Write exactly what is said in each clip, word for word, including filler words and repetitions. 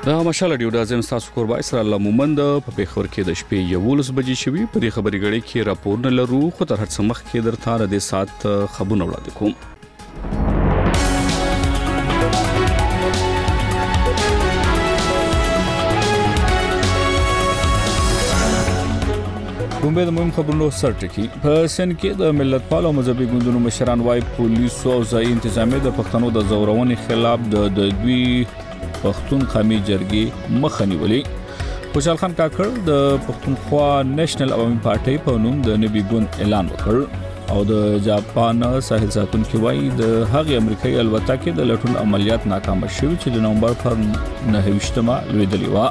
دا مشال ډیو د ازم تاسو کوربای سره الله مومند په پیښور کې د شپې یولس بجې شوي په دې خبري غړي کې راپور نه لرو خو تر هڅه مخ کې درته را دي سات خبرونه وړاندې کوم. کومه د مهم خبرونو سرټکی په سن کې د ملت پالو مذهبي ګوندونو مشران وايي پولیسو او ځای انتظامیه د پښتنو د زورونې خلاف د دوی پښتون قومي جرګې مخه نیولې. خوشحال خان کاکړ د پښتونخوا نېشنل عوامي پارټي په نوم د نوي ګوند اعلان وکړ او د جاپان ساحل ساتونکو وايي د هغې امریکایي الوتکې د لټون عملیات ناکام شوي چې د نومبر پر نهه لویدلې و.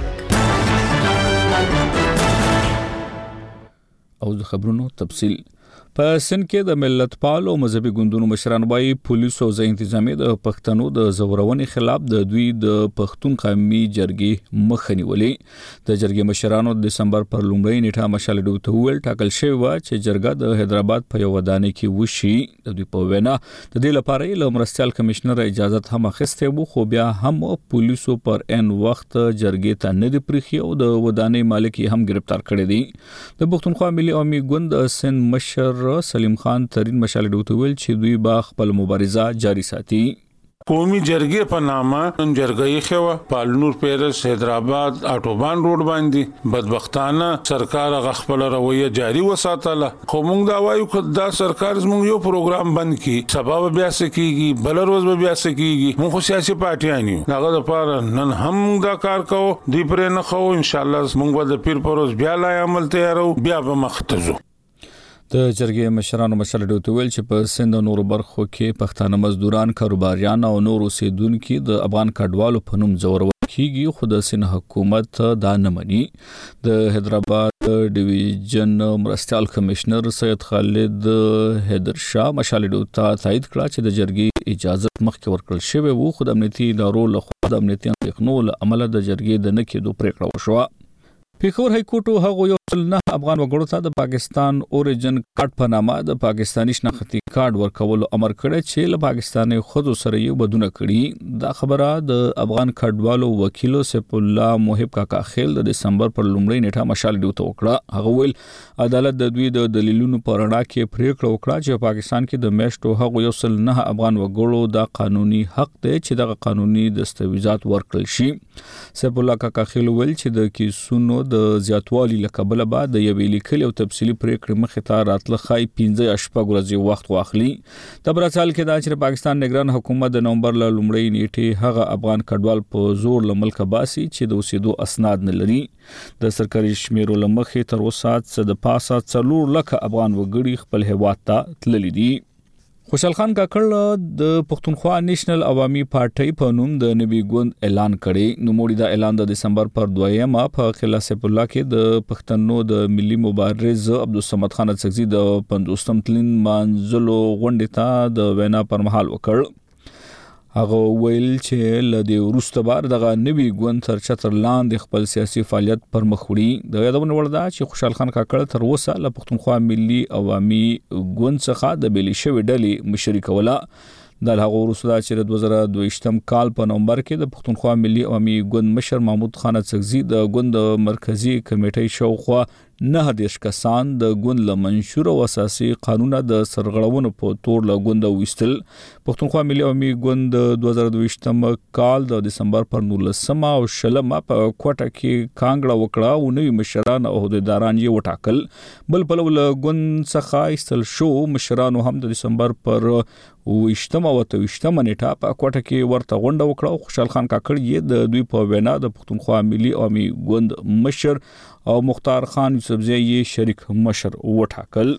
او د خبرونو تفصیل په سن کې د ملت پالو مذهبي ګوندونو مشران وايي پولیسو او ځای انتظامیه د پښتنو د زورونې خلاف د دوی د پښتون قومي جرګې مخه نیولې. د جرګې مشرانو د دسمبر پر لومړۍ نیټه مشال ډیو ته ویل ټاکل شوی و چې جرګه د حیدرآباد په یو ودانۍ کې وشي. د دوی په وینا د دې لپاره له مرستيال کمشنر اجازه هم اخیسته وو خو بیا هم پولیسو پر ان وخت جرګې ته نه دی پرخي او د ودانۍ مالک هم گرفتار کړی دی. د پښتونخوا ملي عوامي ګوند سن مشر سلیم خان ترين مشال ډیو ویل چې دوی با خپل مبارزه جاری ساتي. قومي جرګې په نامه جرګې خو پالنور پیرس حیدرآباد اټوبان روډ باندې بدبختانه سرکار غخپل رویه جاری وساتله. خو موږ دا وایو چې دا سرکار زموږ یو پروګرام بند کی سبب بیا سکیږي بل روز بیا سکیږي موږ سیاسي پارټیان یو دغه لپاره نن هم دا کار کوو دی پرې نه خو ان شاء الله موږ د پیر پروز بیا لا عمل تیارو بیا به مختزو. د جرګې مشرانو مشال ډیو ته ویل چې په سند نورو برخو کې پښتانه مزدوران کاروباریان او نور اوسیدونکو د افغان کډوالو په نوم زورول کیږي خو د سند حکومت دا نه مني. د حیدرآباد ډیویژن مرستيال کمشنر سید خالد حیدرشاه مشال ډیو ته تایید کړ چې د جرګې اجازه مخکې ورکړل شوی وو خو د امنیتي ادارو له خوا د امنیتي اندېښنو له امله د جرګې د نه کېدو پریکړه وشوه. پیښور های کورټ هغه یو نه افغان وګړو ته د پاکستان اوریجن کارت په نامه د پاکستاني شناختی کارت ورکول امر کړی چې له پاکستاني خود سره یو بدونه کړي. دا خبره د افغان کډوالو وکیل سیف الله محب کاکا خیل د دسمبر پر لومړۍ نیټه مشال ډیو ته وکړه. هغه ویل عدالت د دوی د دلیلونو پر اړه کې پریکړه وکړه چې پاکستان کې د میشتو هغه یو سل نه افغان وګړو د قانوني حق دی چې د قانوني دستاویزات ورکړل شي. سیف الله کاکا خیل ویل چې د کیسونو د زیاتوالي لکبل بعد د یوې لیکلي او تفصیلي پریکړې مخې ته راتله خای پنځه شپږ ورځې وخت واخلي. د برسال کې دا چې پاکستان نگران حکومت د نومبر ل لومړۍ نیټه هغه افغان کډوال په زور ل ملک باسي چې د اوسېدو اسناد نه لري. د سرکاري شمیرو لمخې تر اوسه څه د پاسه څلور لک افغان وګړي خپل هیواد ته تللي دي. خوشحال خان کاکړ د پښتونخوا نېشنل عوامي پارټي په نوم د نوي ګوند اعلان کړي. نو موړي دا اعلان د دسمبر پر دویمه په خلا سیف الله کې د پښتنو د ملي مبارز عبدالصمد خان څخه د پنځوستم تلین منځلو غونډه ته د وینا پر مهال وکړ. هغه ویل چې لدی ورسته بار دغه نوي ګوند تر چتر لاندې خپل سیاسي فعالیت پر مخ وړي. د یادونه ورده چې خوشحال خان کاکړ تر اوسه له پښتونخوا ملي عوامي ګوند څخه د بلی شوی ډلې مشري کوله. د هغه ورسته چې د دوه زره دوه کال په نومبر کې د پښتونخوا ملي عوامي ګوند مشر محمود خان څخه د ګوند مرکزی کمیټې شاوخوا نه دیش کسان د ګوند له منشور او اساسي قانون د سرغړونو په تور له ګوند وستل. پښتونخوا ملي عوامي ګوند دوه زره دوه کال د دسمبر پر نولسمه او شلمه په کوټه کې کانګړه وکړه او نوي مشران او عہدیداران یې وټاکل. بل په لول ګوند څخه ایستل شو مشرانو هم د دسمبر پر وشتمه او توشتمه نیټه په کوټه کې ورته غونډه وکړه. خوشحال خان کاکړ یې د دوی په وینا د پښتونخوا ملي عوامي ګوند مشر او مختار خان یوسفزئی یې شریک مشر وټاکل.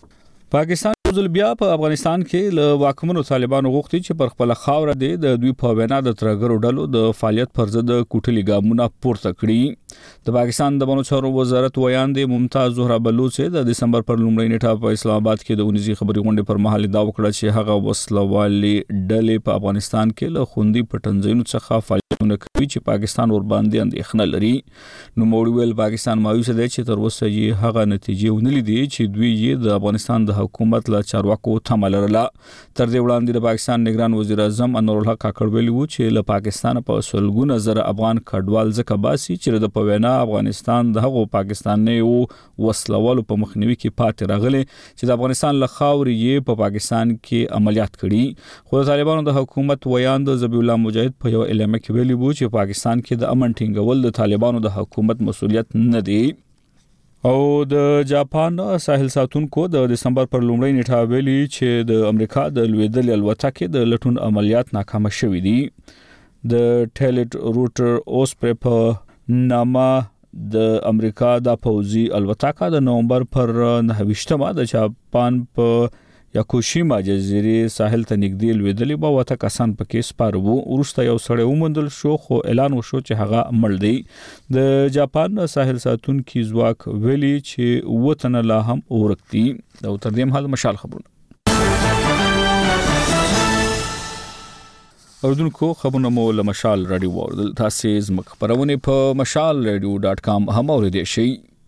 پاکستان ځل بیا په افغانستان کې له واکمنو طالبانو غوښتي چې پر خپل خاور د دوی په وینا د ترګرو ډلو د فعالیت پر ضد کوټلي ګامونه پورته کړي. د پاکستان د بانو چارو وزارت ویاندې ممتاز زهرا بلوچ د دسمبر پر لومړۍ نیټه په اسلام آباد کې د اونیزي خبري غونډې پر مهال دا وکړه چې هغه وسلوالي ډلې په افغانستان کې له خوندي پټنځینو څخه فعالیتونه کوي چې پاکستان ور باندې اندېښنه لري. نو موږ ویل پاکستان مایوس دی چې تر اوسه یې هغه نتیجې ونه لیدي چې دوی یې د افغانستان د حکومت له چارواکو تمه لرله. تر دې وړاندې د پاکستان نگران وزیر اعظم انور الحق کاکړ ویلي وو چې له پاکستان په سلګونه زره افغان کډوال ځکه باسي چې د پوینا افغانستان د هغو پاکستانیو وسلوالو په مخنیوي کې پاتې راغلي چې د افغانستان له خاورې یې په پاکستان کې عملیات کړي. خو د طالبانو د حکومت ویاند ذبیح الله مجاهد په یو اعلامیه کې ویلي وو چې پاکستان کې د امن ټینګول د طالبانو د حکومت مسؤلیت نه دی. او د جاپان ساحل ساتونکو د دسمبر پر لومړۍ نیټه ویلي چې د امریکا د لویدلې الوتکې د لټون عملیات ناکام شوي دي. د ټیلټ روټر اوس په نامه د امریکا د پوځي الوتکه د نومبر پر نهه د جاپان په یاکوشیما جزیرې ساحل ته نږدې لویدلې به وته کسان پکې سپاره وو. وروسته یو سړی ومندل شو خو اعلان وشو چې هغه مړ دی. د جاپان ساحل ساتونکو ځواک ویلي چې وطن لا هم ورک دي. او تر دې مهال مشال خبرونه اردوونکو خبرونه مو له مشال رادیو وردل. تاسو زموږ خبرونه په مشال رادیو ډاټ کام هم اوریدئ شئ.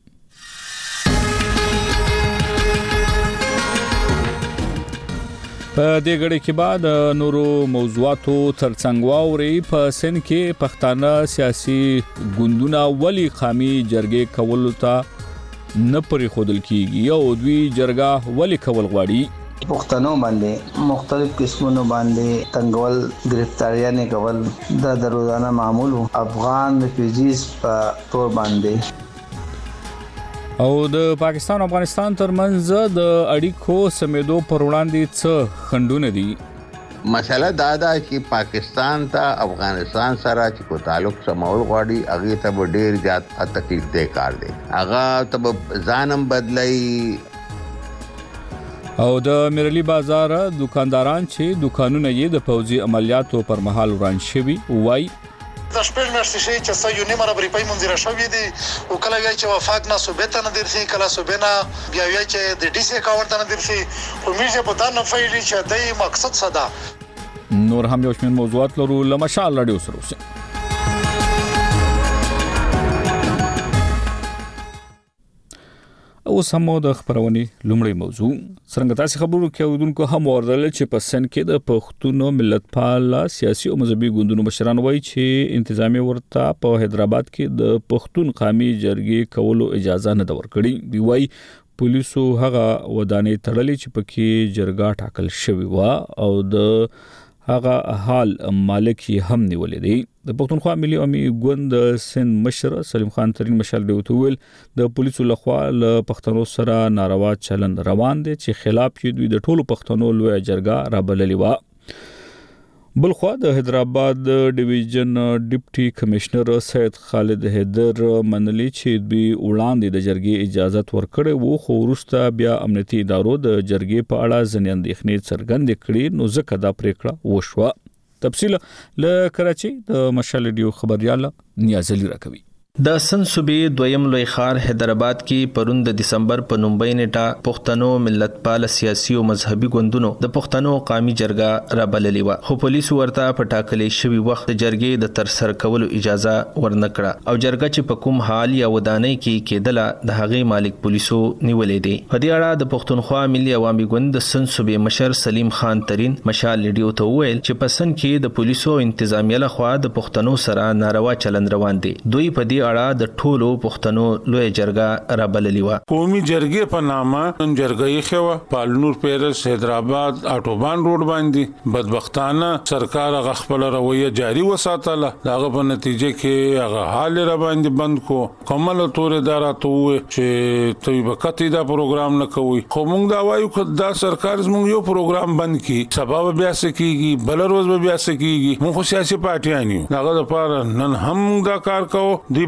په دې غړي کې بعد نورو موضوعاتو ترڅنګ واوري په سن کې پښتانه سیاسي ګوندونه ولی قامي جرګې کول ته نه پرې خودل کیږي او دوی جرګه ولی کول غواړي. پښتنو باندې مختلف قسمونو باندې تنگول گرفتاریاں کول د روزانه معمول افغان ریفیوجیز په تور باندې او د پاکستان او افغانستان ترمنځ د اړیکو سمېدو پر وړاندې څه خنډونه دي. مسله دا ده چې پاکستان ته افغانستان سره چې کو تعلق سمول غواړي هغه ته ډېر زیات تکلیف دی کار دی. هغه ته ځانم بدلای او د میرلی بازار دکانداران چې دکانونه یې د پوځي عملیاتو پر مهال وران شوي وای د شپږ میاشتې شي چې څو یو نیمه ربري پای منځره شوې دي او کله وی چې وفاق نه صوبته نه درسي کله صوبنه بیا وی چې د ډي سي اکاونټ نه درسي خو میشه په دا نه فایلي چې دای مقصد صدا. نور هم یو شمېر موضوعات لرو لمشال رادیو سره اوسئ. او سمو د خبرونې لومړی موضوع څنګه تاسو خبرو کې اودونکو هم ورغل چې په سن کې د پښتون ملتپال سیاسي او مذهبي ګوندونو مشران وایي چې انتظامی ورته په حیدرآباد کې د پښتون قومي جرګې کولو اجازه نه ورکړي. دی وایي پولیسو هغه ودانې تړلې چې پکې جرګه ټاکل شوی و او د هغه حال مالک هم نیولې دی. د پښتونخوا ملي عوامي ګوند سند مشر سلیم خان ترين مشال دی ویل د پولیسو لخوا له پښتنو سره ناروا چلند روان دي چې خلاف یې دوی د ټولو پښتنو لوی جرګه رابللې و. بلخوا د حیدرآباد ډیویژن ډیپټي کمشنر سید خالد حیدر منلی چې دوی وړاندې د جرګې اجازه ورکړې وو خو وروسته بیا امنیتي ادارو د جرګې په اړه ځینې اندېښنې څرګندې کړې نو ځکه دا پریکړه وشوه. تفصیل له کراچي د مشال ریډیو خبريال نیازلی راکوي. د سن صوبې دویم لوی ښار حیدرآباد کې پرون د دسمبر په نومبۍ نیټه پښتنو ملتپال سیاسي او مذهبي ګوندونو د پښتنو قومي جرګه رابللې و خو پولیسو ورته په ټاکلې شوي وخت د جرګې د ترسره کولو اجازه ورنکړه او جرګه چې په کوم حال یا ودانۍ کې کېدله د هغې مالک پولیسو نیولې دی. په دې اړه د پښتونخوا ملي عوامي ګوند د سن صوبې مشر سلیم خان ترين مشال ریډیو ته وویل چې په سن کې د پولیسو انتظامیه لخوا د پښتنو سره ناروا چلند روان دي. دوی په دې اړه د ټولو پښتنو لوی جرګه رابللې و. قومي جرګې په نامه جرګې خو پالنور پیرس حیدرآباد اټوبان روډ باندې بدبختانه سرکار غ خپل رویه جاری وساتله. داغه په نتیجه کې هغه حال را باندې بند کو کومل تورې دراته چې توی وکټي دا پروګرام نه کوي خو موږ دا وایو چې دا سرکار زموږ یو پروګرام بند کی سبب بیا سکیږي بل روز بیا سکیږي موږ سیاسي پارټیان یو داغه لپاره نن هم دا کار کوو. دی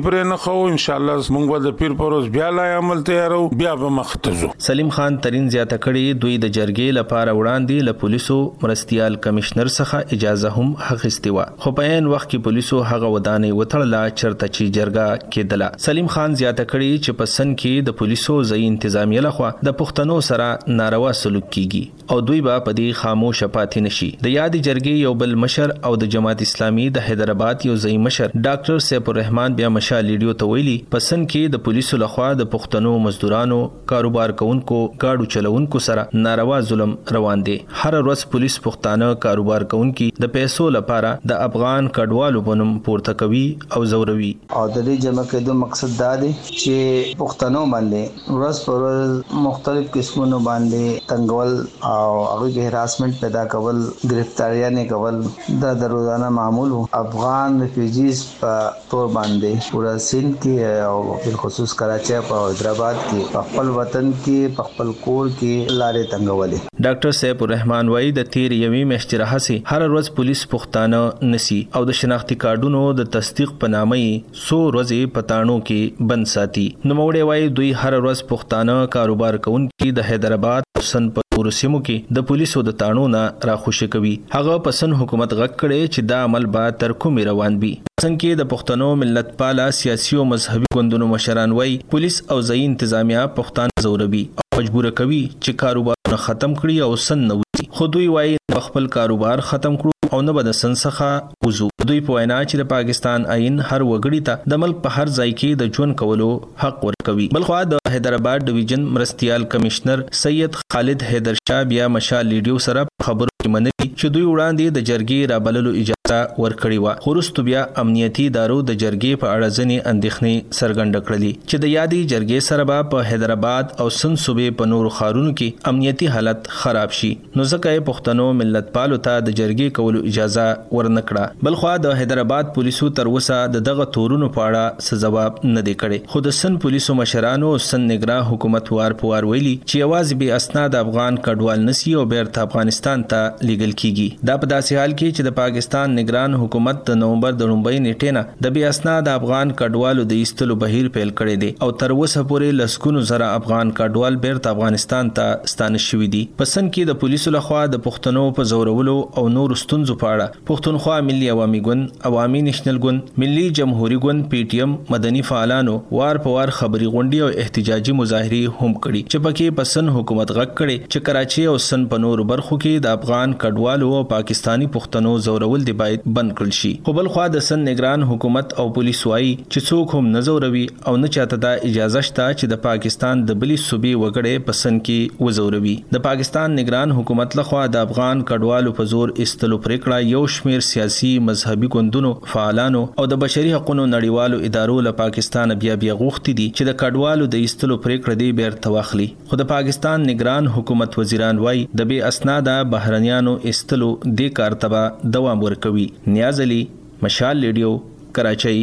پرې نه خو ان شاء الله موږ به د پیر پروز بیا لا عمل تیارو بیا به مختزو. سلیم خان ترين زیاته کړي دوی د جرګې لپاره وړاندې له پولیسو مرستيال کمشنر څخه اجازه هم اخیستې و، خو په عین وخت کې پولیسو هغه ودانې وتړله چرته چې جرګه کېدله. سلیم خان زیاته کړي چې په سن کې د پولیسو ځای انتظامیه لخوا د پښتنو سره ناروا سلوک کیږي او دوی به په دې خاموش پاتې نشي. د یادې جرګې یو بل مشر او د جماعت اسلامي د حیدرآباد یو ځای مشر ډاکټر سیف الرحمن بیا مشال لیډیو ته ویلي په سن کې د پولیسو لخوا د پښتنو مزدورانو کاروبار کوونکو گاډو چلوونکو سره ناروا ظلم روان دي. هر ورځ پولیس پښتانه کاروبار کوونکي د پیسو لپاره د افغان کډوالو بنوم پورته کوي او زوروي. او د دې جمع کېدو مقصد دا دی چې پښتنو باندې ورځ پر ورځ مختلف قسمونو باندې تنگول او هغه هراسمنت پیدا کول، گرفتاریاں کول دا د روزانه معمول وو. افغان ریفیوجیز په تور باندې پورا سند کې او په خصوص کراچي او حیدرآباد کې په خپل وطن کې په خپل کور کې لارې تنگولې. ډاکټر سیف الرحمن وايي د تیر یوې میاشتې راهسي هر ورځ پولیس پښتانه نسی او د شناختی کارډونو د تصدیق په نامه سو ورځې پټانو کې بند ساتي. نو موړې وايي دوی هر ورځ پښتانه کاروبار کوونکي د حیدرآباد سن په ورسمو کې د پولیسو د تانو نه راخوشي کوي. هغه پسن حکومت غږ کړي چې دا عمل به تر کومه روان وي. څنګه د پښتنو ملت پاله سیاسي او مذهبي ګوندونو مشران وای پولیس او ځای انتظامیه پښتانه زوروي او مجبور کوي چې کاروبار ختم کړي او سن نه وي. خو دوی وای خپل کاروبار ختم کړو او نه بد سن څخه وزو. دوی په وینا چې د پاکستان آئین هر وګړي ته د ملک په هر ځای کې د ژوند کولو حق ورکوي. بلخوا د حیدرآباد ډیویژن مرستيال کمشنر سید خالد حیدر شاه بیا مشال لیډیو سره خبرو کې منلي چې دوی وړاندې د جرګې رابللو اجازه ورکړې و، خو وروسته بیا امنیتي ادارو د جرګې په اړه ځینې اندېښنې څرګنده کړلې چې د یادې جرګې سره به په حیدرآباد او سند صوبې په نورو ښارونو کې امنیتي حالت خراب شي. نو ځکه یې پښتنو ملت پالو ته د جرګې کولو اجازه ورنکړه. بلخوا د حیدرآباد پولیسو تر اوسه د دغه تورونو په اړه څه ځواب نه دی کړی. خو د سند پولیسو مشرانو سند نگران حکومت وار په وار ویلي چې یوازې به اسناد افغان کډوال نسی او بیرته افغانستان ته لیږل کیږي. دا په داسې حال کې چې د پاکستان نگران حکومت د نومبر د لومړۍ نیټې نه د بې اسناد افغان کډوالو د ایستلو بهیر پیل کړی دی او تر اوسه پورې لسګونو زره افغان کډوال بیرته افغانستان ته ستانه شوي دي. په سند کې د پولیسو لخوا د پښتنو په زورولو او نورو ستونزو په اړه پښتونخوا ملي عوامي ګوند، عوامي نېشنل ګوند، ملي جمهوریت ګوند، پی ټی ایم، مدني فعالانو وار په وار خبري غونډې او احتجاجي مظاهرې هم کړي چې پکې په سند حکومت غږ کړي چې کراچي او سند په نورو برخو کې د افغان کډوالو او پاکستانی پښتنو زورول دی باید بند کړل شي. خو بل خوا د سند نگران حکومت او پولیس وايي چې څوک هم نه زوروي او نه چاته دا اجازه شته چې د پاکستان د بلی صوبې وګړي په سند کې وزوروي. د پاکستان نگران حکومت لخوا د افغان کډوالو په زور استلو پریکړه یو شمیر سیاسي مذهبي ګوندونو فعالانو او د بشري حقوقو نړیوالو ادارو له پاکستان بیا بیا غوښتي دي چې د کډوالو د استلو پریکړه دی بیرته واخلي. خو د پاکستان نگران حکومت وزیران وايي د بې اسناده بهرنیانو استلو د کار تبا دوام ورکوي. نیاز علي، مشال لیډیو، کراچۍ.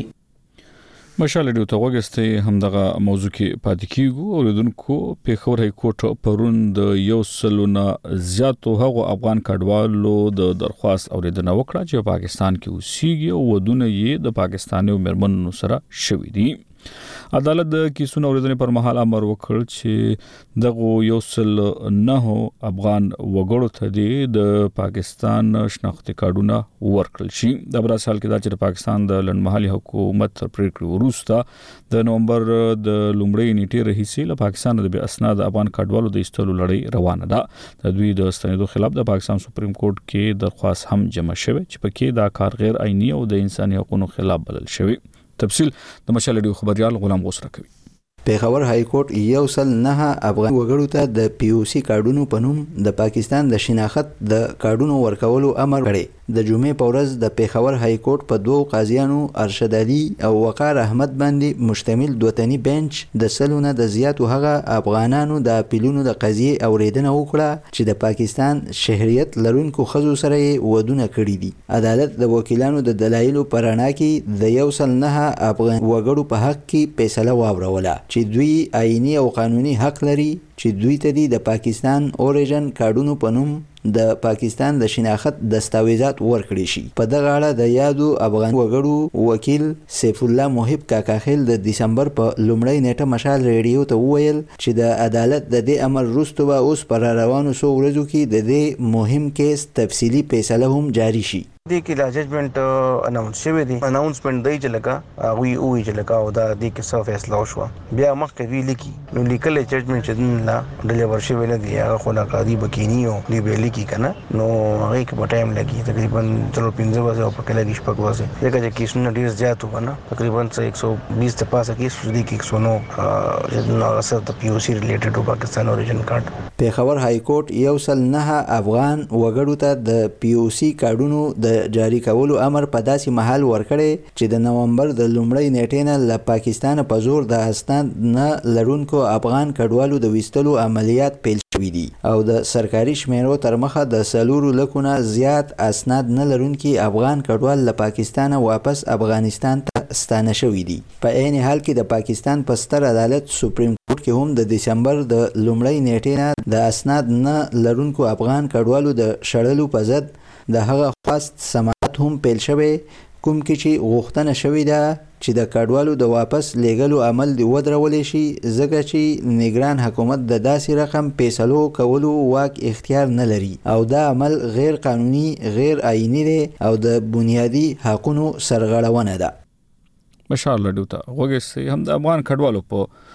مشال لیډیو ته وګستې هم دغه موضوع کې پاتې کیږو. اوریدونکو پیښور های کورټ پرون د یو سلونه زیاتو هغو افغان کډوالو د درخواست اوریدنه وکړه چې پاکستان کې اوسېږي او ودونه یې د پاکستاني مېرمنو سره شوي دي. عدالت د کیسونو اوریدنې پر مهال امر وکړ چې دغه یو سل نه افغان وګړو ته د پاکستان شناختی کارډونه ورکړل شي. د براسال کې دا چې پاکستان د لنډمهالي حکومت پریکړه وروسته د نومبر د لومړۍ نیټې راهیسې له پاکستان د بې اسناد افغان کډوالو د ایستلو لړۍ روانه ده. د دوی د ستنېدو خلاف د پاکستان سپریم کورټ کې درخواست هم جمع شوه چې پکې دا کار غیر آئینی او د انساني حقوقو خلاف بلل شوی. تفصیل د مشال لیډیو خبريال غلام غوسره کوي. پیښور های کورټ یو سل نه افغان وګړو ته د پی او سی کارډونو په نوم د پاکستان د شناخت د کارډونو ورکولو امر کړی. د جمعې په ورځ د پیښور های کورټ په دوو قاضیانو ارشد علي او وقار احمد باندې مشتمل دوتنی بنچ د سلونه د زیاتو هغه افغانانو د اپیلونو د قضیې اوریدنه وکړه چې د پاکستان شهریت لرونکو ښځو سره یې ودونه کړي دي. عدالت د وکیلانو د دلایلو په رڼا کې د یو سل نه افغان وګړو په حق کې فیصله واوروله چې دوی آئینی او قانوني حق لري چې دوی ته د پاکستان اوریجن کارډونو په نوم د پاکستان د شناخت دستاویزات ورکړي شي. په دغه اړه د یادو افغان وګړو وکیل سیف الله محب کاکاخیل د دسمبر په لومړۍ نیټه مشال ریډیو ته وویل چې د عدالت د دې امر وروسته به اوس پر روانو څو ورځو کې د دې مهم کیس تفصیلي فیصله هم جاری شي. دې کې د ججمنټ اناونس شوی دی. اناونسمنت دی چې لکه وی او وی چې لکه او دا دې کې څه فیصله وشو. بیا مخکې وی لیکي نو لیکل ججمنټ چې لا ډیلیور شوی نه دی هغه خو لا قاضي بکینیو دی به لیکي کنه نو هغه کې په ټایم لګي تقریبا تر پنځه ورځې او په کله کې شپږ ورځې دغه چې کیسونه ډیر زیات وونه تقریبا ایک سو بیس ته پاسه کیس دي کې ایک سو نو چې اثر د پی او سی ریلیټډ ټو پاکستان اوریجن کارت. پیښور های کورټ یو سل نه افغان وګړو ته د پی او سی کارډونو د جاری کولو امر په داسې محل ورکړي چې د نومبر د لومړۍ نیټې نه له پاکستان په زور د اسناد نه لرونکو افغان کډوالو د ویستلو عملیات پیل شوي دي او د سرکاري شمیرو تر مخه د سلورو لکونه زیات اسناد نه لرونکي افغان کډوال له پاکستان واپس افغانستان ته ستانه شوي دي. په عین حال کې د پاکستان په ستر عدالت سپریم کورټ کې هم د دسمبر د لومړۍ نیټې نه د اسناد نه لرونکو افغان کډوالو د شړلو په ضد د هغه خواست سماعت هم پیل شوی کوم کې چې غوښتنه شوې ده چې د کډوالو د واپس لیږلو عمل دی ودرول شي ځکه چې نگران حکومت د داسې رقم فیصلو کولو واک اختیار نه لري او دا عمل غیر قانوني غیر آئینی دی او د بنیادی حقوقو سرغړونه ده. مشال لډوتا وګورئ هم د افغان کډوالو په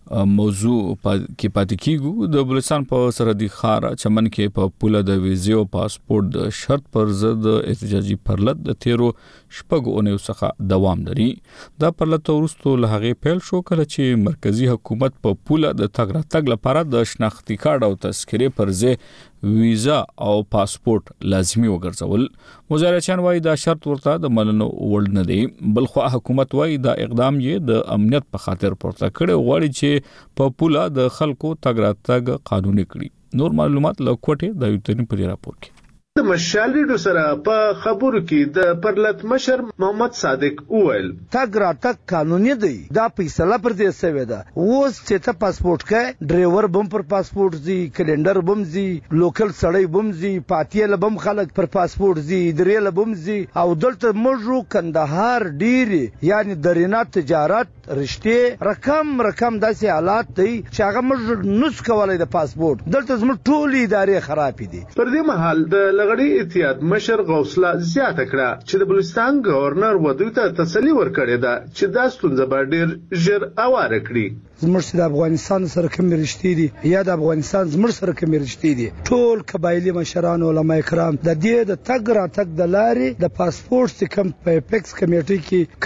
موضوع کې پاتې کیږو. د بلوچستان په سرحدي ښار چمن کې په پوله د ویزې او پاسپورت د شرط پر ضد احتجاجي پرلط د تیرو شپږو اونیو څخه دوام لري. دا پرلط وروسته له هغې پیل شو کله چې مرکزی حکومت په پوله د تګ راتګ لپاره د شناختي کارت او تذکرې پر ځای ویزا او پاسپورت لازمي وګرځول. مظاهرچیان وایي دا شرط ورته د منلو وړ نه دی. بلخو حکومت وایي دا اقدام یې د امنیت په خاطر پورته کړی غواړي چې په پوله د خلکو تګ راتګ قانوني کړي. نور معلومات له کوټې د یوتنی پر راپور کې د مشال ریډیو سره په خبرو کې د پرلط مشر محمد صادق وویل تګ راتګ قانوني دی. دا فیصله پر دې شوې ده. اوس چې ته پاسپورت کې ډرایور بم پر پاسپورت زی کلندر بم زی لوکل سړی بم زی پاتیل بم خلک پر پاسپورت زی دریل بم زی او دلته موږ کندهار ډیر یعنی درینه تجارت رشته رقم رقم داسې حالات دی چې هغه موږ نس کولای د پاسپورت دلته زموږ ټولې ادارې خراب دي. پر دې مهال د لغړی اتحاد مشر غوثله زیاته کړه چې د بلوچستان گورنر ودوی ته تسلی ورکړې ده چې دا ستونزه به ډیر ژر اواره کړي. زموږ د افغانستان سره کوم رشتې دي یا د افغانستان زموږ سره کوم رشتې دي ټول قبایلی مشران علما کرام د دې د تګ راتګ د لارې د پاسپورت کم په پیکس کمیټې کې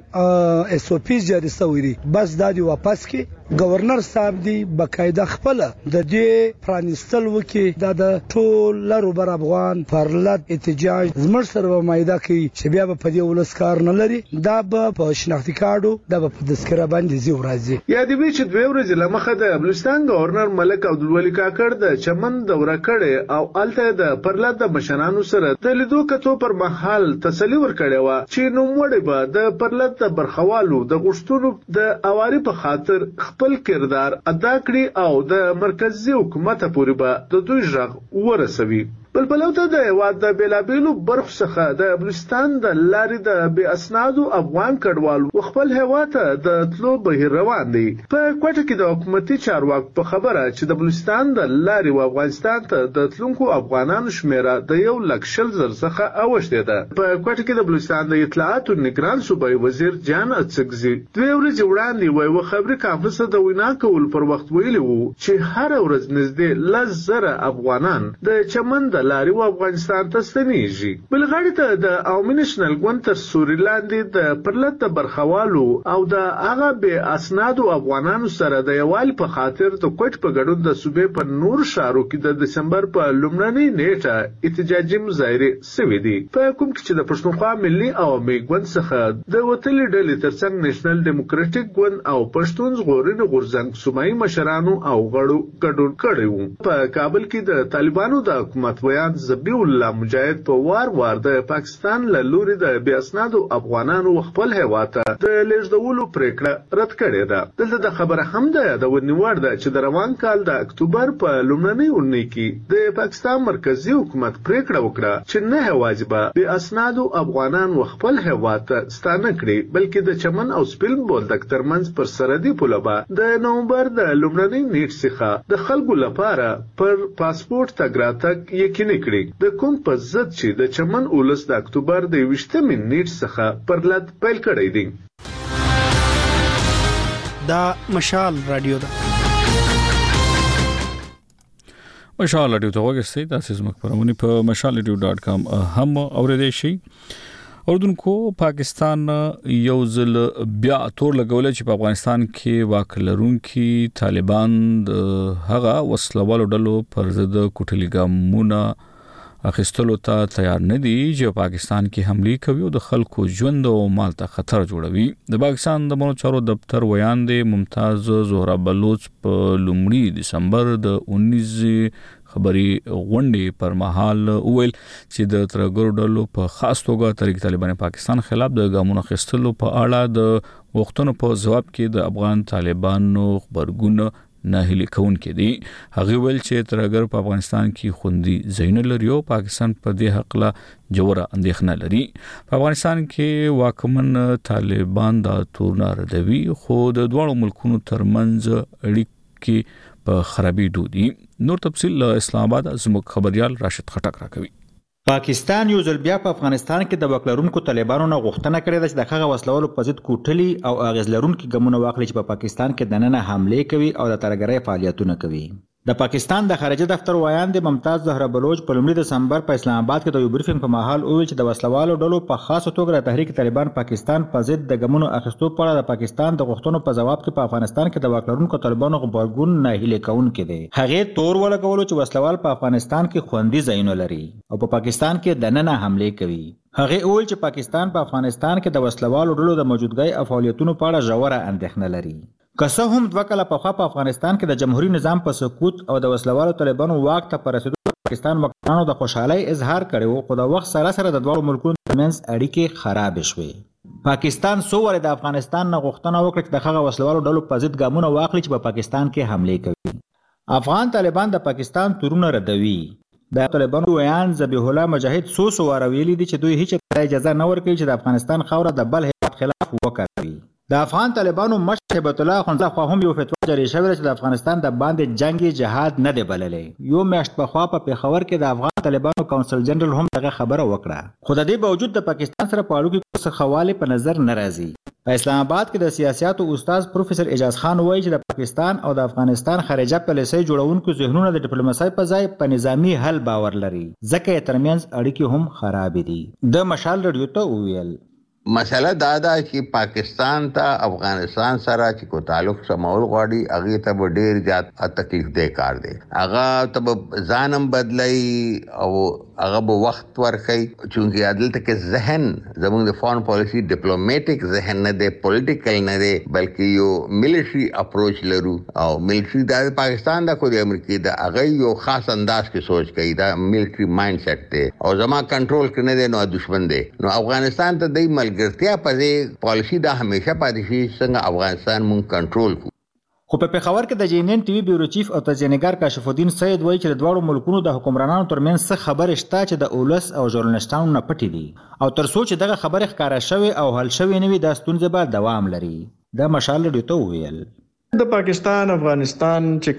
کم اس او پی جاری شوی دی بس دا دی واپس کې گورنر صاحب دی بقاعده خپل د دې پرانستل وکي دا د ټول لرو بر افغان پرلط احتجاج زموږ سره مایده کوي چې بیا په دې ولس کار نه لري دا په شناختی کارتو دا په تذکره باندې زی ورازي. یا دی چې دوه ورځې لمخه د بلوچستان گورنر ملک عبدالولي کاکړ د چمن دوره کړې او الته د پرلط د مشرانو سره د لیدو کتو پر مهال تسلی ورکړې و چې نوموړي به د پرلط د برخوالو د غشتونو د اواري په خاطر خپل کردار ادا کړي او د مرکزی حکومت پورې به د دوی ژغ ورسوي. بل بلوته د هیواد د بیلابیلو برخو څخه د بلوچستان د لارې د بې اسنادو افغان کډوالو خپل هیواد ته د تلو بهیر روان دي. په کوټه کې د حکومتي چارواکو په خبره چې د بلوچستان د لارې و افغانستان ته د تلونکو افغانانو شمیره د یو لک شل زر څخه اوښتې ده. په کوټه کې د بلوچستان د اطلاعاتو نگران صوبایي وزیر جان اڅکزي دوه ورځې وړاندې وایي خبري کانفرنس د وینا کول پر وخت ویلي وو چې هر ورځ نږدې لس زره افغانان د چمن د لاري و افغانستان ته ستنیږي. بلغړی ته د عوامي نېشنل ګوند تر سوري لاندې د پرلط د برخوالو او د هغه بې اسنادو افغانانو سره د یووالي په خاطر د کوټ په ګډون د صوبې په نور ښارو کې د دسمبر په لومړنۍ نیټه احتجاجي مظاهرې سوي دي. په کوم کې چې د پښتونخوا ملي عوامي ګوند څخه د وتلې ډلې ترڅنګ نېشنل ډیموکراټیک ګوند او پښتون ژغورنې غورځنګ سومایي مشرانو او غړو ګډون کړی وو. په کابل کې د طالبانو د حکومت ویان ذبیح الله مجاهد په وار وار د پاکستان له لوري د بې اسنادو افغانانو خپل هیواد ته د لیږدولو پریکړه رد کړې ده. دلته د خبره هم د یادونې وړ ده چې د روان کال د اکتوبر په لومړنۍ اونۍ کې د پاکستان مرکزی حکومت پریکړه وکړه چې نه یوازې به بې اسنادو افغانان خپل هیواد ته ستانه کړي، بلکې د چمن او سپین بولدک ترمنځ پر سرحدي پوله به د نومبر د لومړنۍ نیټ څخه د خلکو لپاره پر پاسپورت تګ راتګ یقیني کړي، د کوم په ضد چې د چمن اولس د اکتوبر د یوویشتمې نیټ څخه پر لد پیل کړی دی. دا مشال رادیو ده. مشال رادیو ته وګورئ، تاسو زموږ پرومونی په مشال رادیو ډاٹ کام هم اوریدئ شئ. اردوونکو پاکستان یو ځل بیا تور لګول چې په افغانستان کې واک لرونکي طالبان د هغه وسلوالو ډلو پر ضد کوټلي ګامونه اخیستلو ته تیار نه دي چې پاکستان کې حمله کوي او د خلکو ژوند او مال ته خطر جوړوي. د پاکستان د مونږ چارو دفتر ویاندې ممتاز زهرا بلوچ په لومړي دسمبر د انیس خبري غونډې پر مهال ویل چې د ترګر ډلو په خاص توګه تحریک طالبان پاکستان خلاف د ګامونو خستلو په اړه د وختونو په جواب کې د افغان طالبانو خبرګون نه هلي کون کې دي. هغه ویل چې ترګر په افغانستان کې خوندي زین لري او پاکستان په دې حق لا جوړه اندېښنه لري. په افغانستان کې واکمن طالبان د تورنار دوی خو د دوه ملکونو ترمنځ اړیکې په خرابې دودي. نور تفصیل اسلام آباد زموږ خبريال راشد خټک راکوي. پاکستان یو ځل بیا په افغانستان کې د وکلرونکو طالبانو نه غوښتنه کړې ده چې د هغه وسلوالو په ضد کوټلي او اغیز لرونکي ګامونه واخلي چې په پاکستان کې دننه حمله کوي او د ترګرۍ فعالیتونه کوي. د پاکستان د خارجه دفتر ویاند ممتاز زهرا بلوچ په لومړي دسمبر په اسلام آباد کې د یو بریفینګ په مهال وویل چې د وسلوالو ډلو په خاصه توګه د تحریک طالبان پاکستان په ضد د ګامونو اخیستو په اړه د پاکستان د غوښتنو په جواب کې په افغانستان کې د واکلرونکو طالبانو غبرګون نه هلي کوونکی دی. هغه تور ولګولو چې وسلوال په افغانستان کې خوندي ځایونه لري او په پاکستان کې دننه حمله کوي. هغه وویل چې پاکستان په افغانستان کې د وسلوالو ډلو د موجودګۍ او فعالیتونو په اړه ژوره اندېښنه لري. که څه هم دوه کاله پخوا په افغانستان کې د جمهوریت نظام په سقوط او د وسلوالو طالبانو واک ته په رسېدو پاکستان واکمنانو د خوشحالۍ اظهار کړی و، خو د وخت سره سره د دواړو ملکونو ترمنځ اړیکې خرابې شوې. پاکستان څو وارې د افغانستان نه غوښتنه وکړه چې د هغه وسلوالو ډلو په ضد ګامونه واخلي چې په پاکستان کې حمله کوي. افغان طالبان د پاکستان تورونه ردوي. د طالبانو ویان ذبیح الله مجاهد څو څو واره ویلي دي چې دوی هیڅ اجازه نه ورکوي چې د افغانستان خاوره د بل هیواد خلاف وکاروي. د افغان طالبانو مشر هیبت الله اخندزاده خو هم یو فتوا جاری شوې چې د افغانستان د باندې جنگي جهاد نه دی بللې. یو میاشت پخوا په پیښور کې د افغان طالبانو کونسل جنرال هم دغه خبره وکړه، خو د دې باوجود د پاکستان سره په اړیکو کې څه خواله په نظر نه راځي. په اسلام آباد کې د سیاستو استاد پروفیسور اعجاز خان وایي چې د پاکستان او د افغانستان خارجه پالیسۍ جوړونکو ذهنونه د ډیپلوماسۍ په ځای په نظامی حل باور لري، ځکه یې ترمنځ اړیکې هم خراب دي. د مشال رادیو ته وویل مسله دا ده چې پاکستان ته افغانستان سره چې کو تعلق سمول غواړي هغه ته به ډیر زیات تکلیف دی کار دی. هغه ته ځانم بدلای او هغه به وخت ورکړي چې عدالت کې ذهن زموږ د فارن پالیسی ډیپلوماټیک ذهن نه دی، پولیټیکل نه دی، بلکې یو ملټری اپروچ لرو او ملټری د پاکستان د کو د امریکا د هغه یو خاص انداز کې سوچ کوي، دا ملټری مایند سیټ دی او زما کنټرول کې نه دی نو دشمن دی. نو افغانستان ته د ګرتیا په پالیسی دا همیشه پاتې شي څنګه افغانستان مونږ کنټرول کو. خو په پیښور کې د جی ان ان ټي وي بیورو چیف او تجزیه‌نګار کاشف الدین سید وایي چې د دواړو ملکونو د حکمرانانو ترمنځ څه خبرې شته چې د اولس او ژورنالستانو نه پټې دي او تر څو چې دغه خبرې ښکاره شوې او حل شوې نه وي دا ستونزه به دوام لري. د مشال رادیو ته وویل د پاکستان افغانستان چې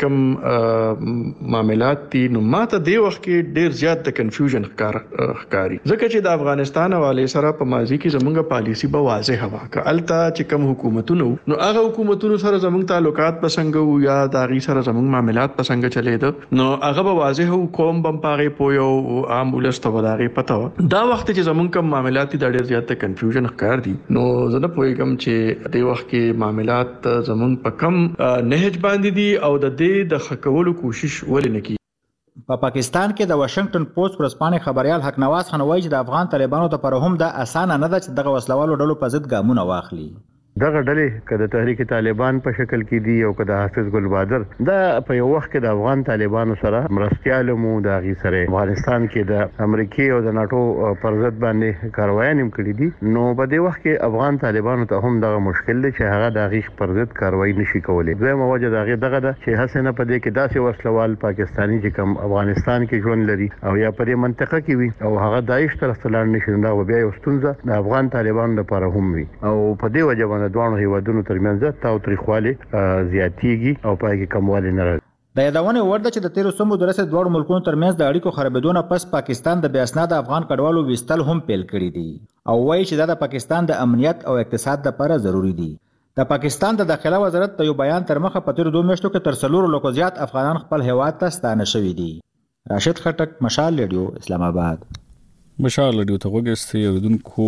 کوم معاملات دي نو ماته دی وخت کې ډیر زیات د کنفیوژن ښکار ښکاری ځکه چې د افغانستان حواله سره په ماضي کې زموږه پالیسی به واضح هوا ک التا چې کوم حکومتونو نو هغه حکومتونو سره زموږ تعلقات پسنګ یا د غي سره زموږ معاملات پسنګ چلے نو هغه به واضح کوم بم پاره پویو عام ولست وداري پته دا وخت چې زموږ کوم معاملات د ډیر زیات کنفیوژن ښکار دي نو زه نه پوهیږم چې د وخت کې معاملات زموږ په کم نهج باندې دي او د دې د خکولو کوشش ولې نه کوي. په پاکستان کې د واشنگټن پوسټ ورځپاڼې خبريال حق نواز خان وایي چې د افغان طالبانو لپاره هم دا اسانه نه ده چې دغه وسلوالو ډلو په ضد ګامونه واخلي. دغه ډلې کله تحریک طالبان په شکل کې دی او کله حافظ ګل بادر دا په یو وخت کې د افغان طالبانو سره مرستيال مو د غي سره افغانستان کې د امریکای او د ناتو پر ضد باندې کاروایي نیم کړې دي نو په دې وخت کې افغان طالبانو ته هم دغه مشکل دی چې هغه د غي پر ضد کاروایي نشي کولای زه موجه دغه دغه ده چې حسنه په دې کې داسې وسلوال پاکستاني چې کوم افغانستان کې ژوند لري او یا په دې منطقه کې وي او هغه داعش طرف ته لاړ نشي دا بیا یو ستونزه د افغان طالبانو لپاره هم وي او په دې وجه باندې دوه هیوادونو ترمنځ تاوتریخواله زیاتیږي او پای کې کموالی نه راځي. د یادونه ورده چې د تیرو سمو درسه دوه ملکونو ترمنځ د اړیکو خرابېدونه پس پاکستان د بیا اسناد افغان کډوالو وستل هم پیل کړی دي او وایي چې دا د پاکستان د امنیت او اقتصاد لپاره ضروری دي. د پاکستان د داخله وزارت د یو بیان تر مخه په تیرو دوه میاشتو کې تر څلورو لکو زیات افغانان خپل هیواد ته ستانه شوي دي. راشد خټک، مشال ریډیو، اسلام آباد. مشال ریډیو ته وګورئ اوریدونکو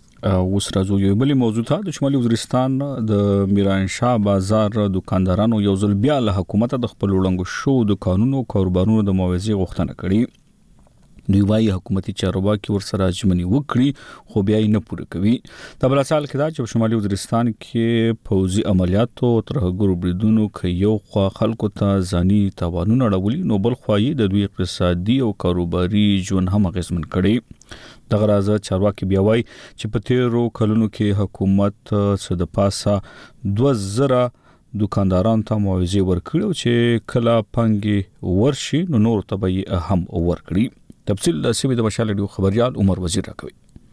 اوس راځو یو بل موضوع ته د شمالي وزیرستان د میرانشاه بازار دکاندارانو یو ځل بیا له حکومت د خپل وړاندو شو د قانونو کاروبارونو د موازی غوښتنه کړې. دوی وايي حکومتي چارواکي ورسره اجمنی وکړي خو بیا یې نه پوره کوي. د بل سال کې دا چې شمالي وزیرستان کې پوځي عملیاتو تر هغو بریدونو کې یو خوا خلکو ته ځاني تاوانونه اړولي نو بل خوا یې د دوی اقتصادي او کاروباري ژوند هم اغیزمن کړي. دغه راځه چارواکي بیا وایي چې په تیرو کلونو کې حکومت څه د پاسه دوه زره دکاندارانو ته معاوضې ورکړي چې کله پنګي ورشي نو نور ته به هم ورکړي. تفصیل د سیمې د مشال ریډیو خبريال عمر وزیر راکوي.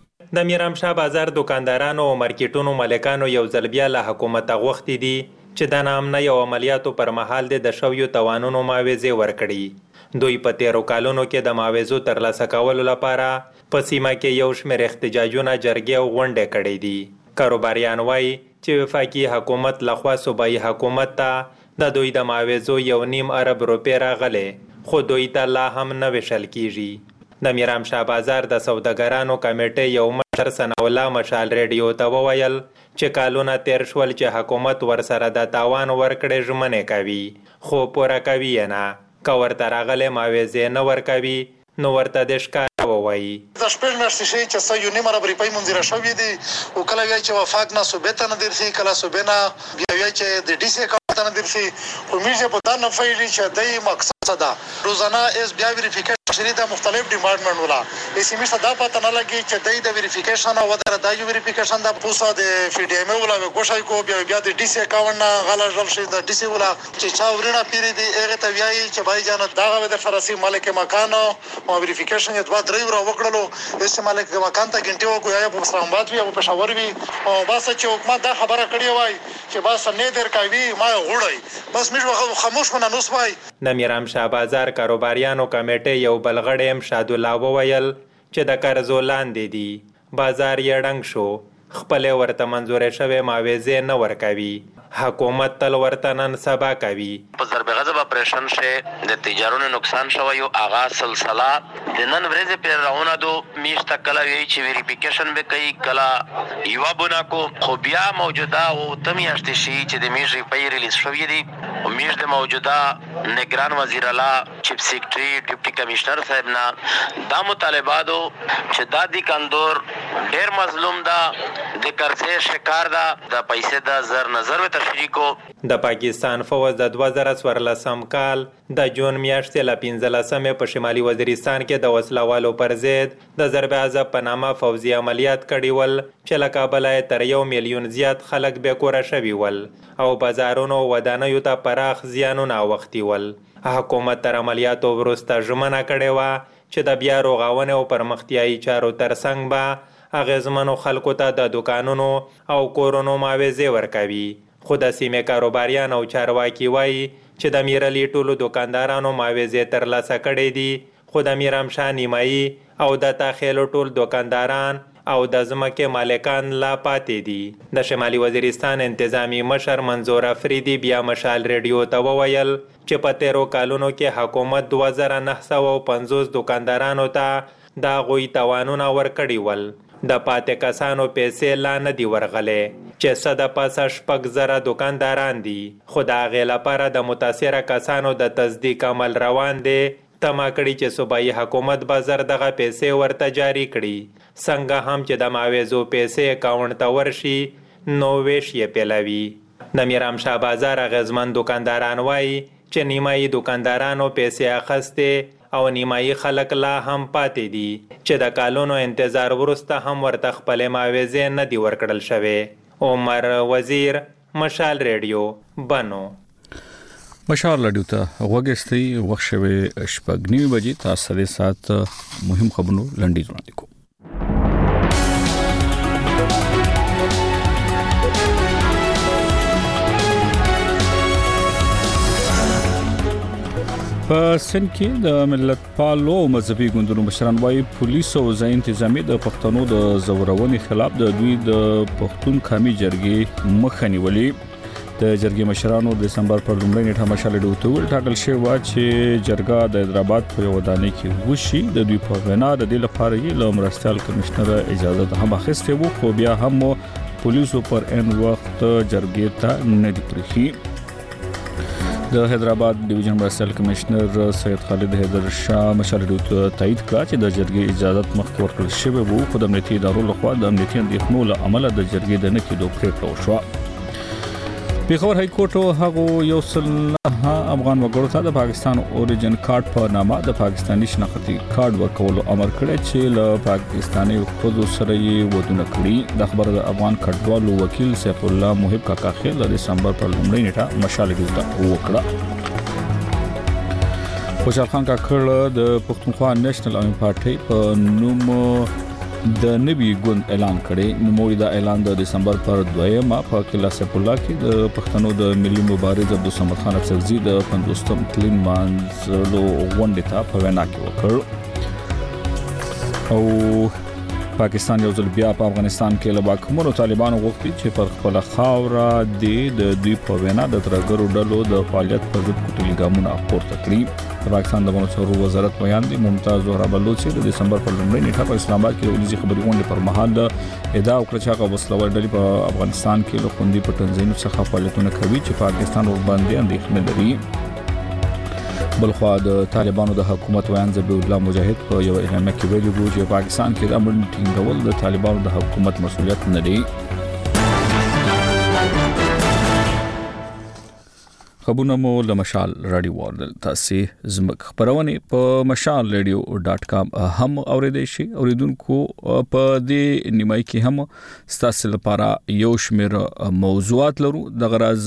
د میرامشاه بازار دکاندارانو او مارکیټونو مالکانو یو ځل بیا له حکومت غوښتي دي چې د نامنه یو عملیاتو پر مهال د شویو توانونو معاوضې ورکړي. دوی په تیرو کالونو کې د معاوضو ترلاسه کولو لپاره په سیمه کې یو شمېر احتجاجونه جرګې او غونډې کړې دي. کاروباریان وایي چې وفاقي حکومت لخوا صوبایي حکومت ته د دوی د معاوضو یو نیم ارب روپۍ راغلې خو دوی ته لا هم نه ویشل کیږي. د میرامشاه بازار د سوداګرانو کمیټې یو مشر ثناء الله مشال ریډیو ته وویل چې کالونه تیر شول چې حکومت ورسره د تاوان ورکړې ژمنې کوي خو پوره کوي نه. که ورته راغلې معاوضې نه ورکوي نو ورته د ښکار ووایي. د شپږ میاشتې شي چې څه یو نیمه رب روپۍ منظوره شوې دي او کله وایي چې وفاق نه صوبې ته نه درسي کله صوبې نه بیا وایي چې د ډي سي اکاونټ ته نه درسي خو موږ په دا نه فایلي چې دی مقصد ده روزانه اس بیا ویریفیکیشن شری د مختلف ډیپارټمنټ ولا اسی مشه دا پته نه لګي چې دای د ویریفیکیشن او د دایو ویریفیکیشن د پوسا د فی ډی ام ولا کوشای کو بیا بیا د ډي سي اکاونټ نه غلا جوړ شي د ډي سي ولا چې چا ورنه پیری دی هغه ته ویایي چې بای جان دا د فرسي مالک مکان او ویریفیکیشن یې دوه درې ورو وکړلو اس مالک مکان ته ګنټي وکړو یا په اسلام آباد وی او پېښور وی او بس چې حکومت دا خبره کړې وای چې بس نه در کوي ما غوړی بس موږ خاموش ونه نوس وای. د میرامشاه بازار کاروباریانو کمیټې یو بلغړی ام شاد الله وویل چې د قرضو لاندې دي بازار یې ړنګ شو خپل ورته منظورې شوی معاوضې نه ورکوي. حکومت تل ورته نن سبا کوي. په ضرب غضب اپریشن شه د تجارونو نقصان شوی او آغا سلسله د نن ورځې پر راونه دو میشت کله وی چې ویریفیکیشن به کوي کلا یو بنا کو خو بیا موجوده او تمیاشت شي چې د میژ په ریلیز شوی دی او میژ د موجوده نگران وزیر اعلی چیف سیکریټری ډیپټي کمشنر صاحب نه دا مطالباتو چې دا د کندور ډیر مظلوم دا د قرضې شکار دا د پیسې د زر نظر شریکو. د پاکستان فوج د دوه زره څوارلسم کال د جون میاشتې له پنځلسمې په شمالي وزیرستان کې د وسلوالو پر ضد د ضرب عذاب په نامه فوځي عملیات کړي ول چې له کابله تر یو میلیون زیات خلک بې کوره شوي ول او بازارونو ودانیو ته پراخ زیانونه اوښتي ول. حکومت تر عملیاتو وروسته ژمنه کړې وه چې د بیا رغونې او پرمختیایي چارو ترڅنګ به اغیزمنو خلکو ته د دوکانونو او کورونو معاوضې ورکوي. خو د سیمې کاروباریان او چارواکي وایي چې د میرالي ټولو دوکاندارانو معاوضې ترلاسه کړې دي خو د میرامشاه نیمایي او د تاخیلو ټول دوکانداران او د ځمکې مالکان لا پاتې دي. د شمالي وزیرستان انتظامی مشر منظور افریدي بیا مشال ریډیو ته وویل چې په تیرو کالونو کې حکومت دوه زره نهه سوه پنځوس دوکاندارانو ته د هغوی توانونه ورکړي ول. د پاتې کسانو پیسې لا نه دي ورغلې چې څه د پاسه شپږ زره دوکانداران دي خو د هغې لپاره د متاثره کسانو د تصدیق عمل روان دی. تمه کړي چې صوبایي حکومت به زر دغه پیسې ورته جاري کړي څنګه هم چې د معاوضو پیسې اکاونټ ته ورشي نو ویش یې پیلوي. د میرام شاه بازار اغیزمن دکانداران وایي چې نیمایي دکاندارانو پیسې اخیستې او نیمایي خلک لا هم پاتې دي چې د کالونو انتظار وروسته هم ورته خپلې معاوضې نه دي ورکړل شوې. عمر وزیر، مشال ریډیو، بنو. مشال ریډیو ته وګستي وخت شوي شپږ نیمې بجې. تاسو د سات مهم خبرونو لنډیز وړاندې کوو. په سند کې د ملت پالو مذهبي ګوندونو مشران وايي پولیس او ځای انتظامی د پښتنو د زورونې خلاف د دوی د پښتون قومي جرګې مخه نیولې. د جرګې مشرانو د دسمبر پر لومړۍ نیټه مشال ډیو ته ول ټاکل شوی و چې جرګه د حیدرآباد په یو ودانۍ کې وشي. د دوی په وینا د دې لپاره یې له مرستیال کمشنر اجازه هم اخیستې وو، خو بیا هم پولیسو پر ان وخت جرګې ته نه دی پریښی. د حیدرآباد ډیویژن مرستیال کمشنر سید خالد حیدر شاه مشال ډیو ته تایید کړ چې د جرګې اجازه مخکې ورکړل شوی وو، خو د امنیتي ادارو لخوا د امنیتي اندېښنو له امله د جرګې د نه کېدو پریکړه وشوه. پیښور های کورټ هغه یو سل افغان وګړو ته د پاکستان اوریجن کارت په نامه د پاکستاني شناختی کارت ورکولو امر کړی چې له پاکستاني خود سره یې ودونه کړي. د خبر د افغان کډوالو وکیل سیف الله محب کاکا خیل د دسمبر پر لومړۍ نیټه مشال ډیو ته وکړه. خوشحال خان کاکړ د پښتونخوا نېشنل ارمي پارټي په نوم د نوي ګوند اعلان کړي. نوموړي دا اعلان د دسمبر پر دویمه په کلا سیف الله کې د پښتنو د ملي مبارز عبدالصمد خان افسرزي د پنځوستم کلین مانځلو غونډې ته په وینا کې وکړ. او پاکستان یو ځل بیا په افغانستان کې له واکمنو طالبانو غوښتي چې پر خپل خاوره د دوی په وینا د ترګرو ډلو د فعالیت پر ضد کوټلي ګامونه پورته کړي. د پاکستان د بنسټونو وزارت بیان دی ممتاز زهرا بلوچ د دسمبر پر لومړۍ نیټه په اسلام آباد کې د ولسي خبري غونډې پر مهال د ادعا وکړه چې هغه وسلوال ډلې په افغانستان کې له خوندي پټنځایونو څخه فعالیتونه کوي چې پاکستان ور باندې اندېښنه لري. بلخوا د طالبانو د حکومت ویان ذبیح الله مجاهد په یو اعلامیه کې ویلي وو چې پاکستان کې د امن ټینګول د طالبانو د حکومت مسؤلیت نه دی. خبرونه مو له مشال رادیو واردل. تاسو زموږ خبرونه په مشال رادیو ډاټ کام هم اوریدئ شئ. اوریدونکو په دې نیمای کې هم ستاسو لپاره یو شمېر موضوعات لرو. د غراز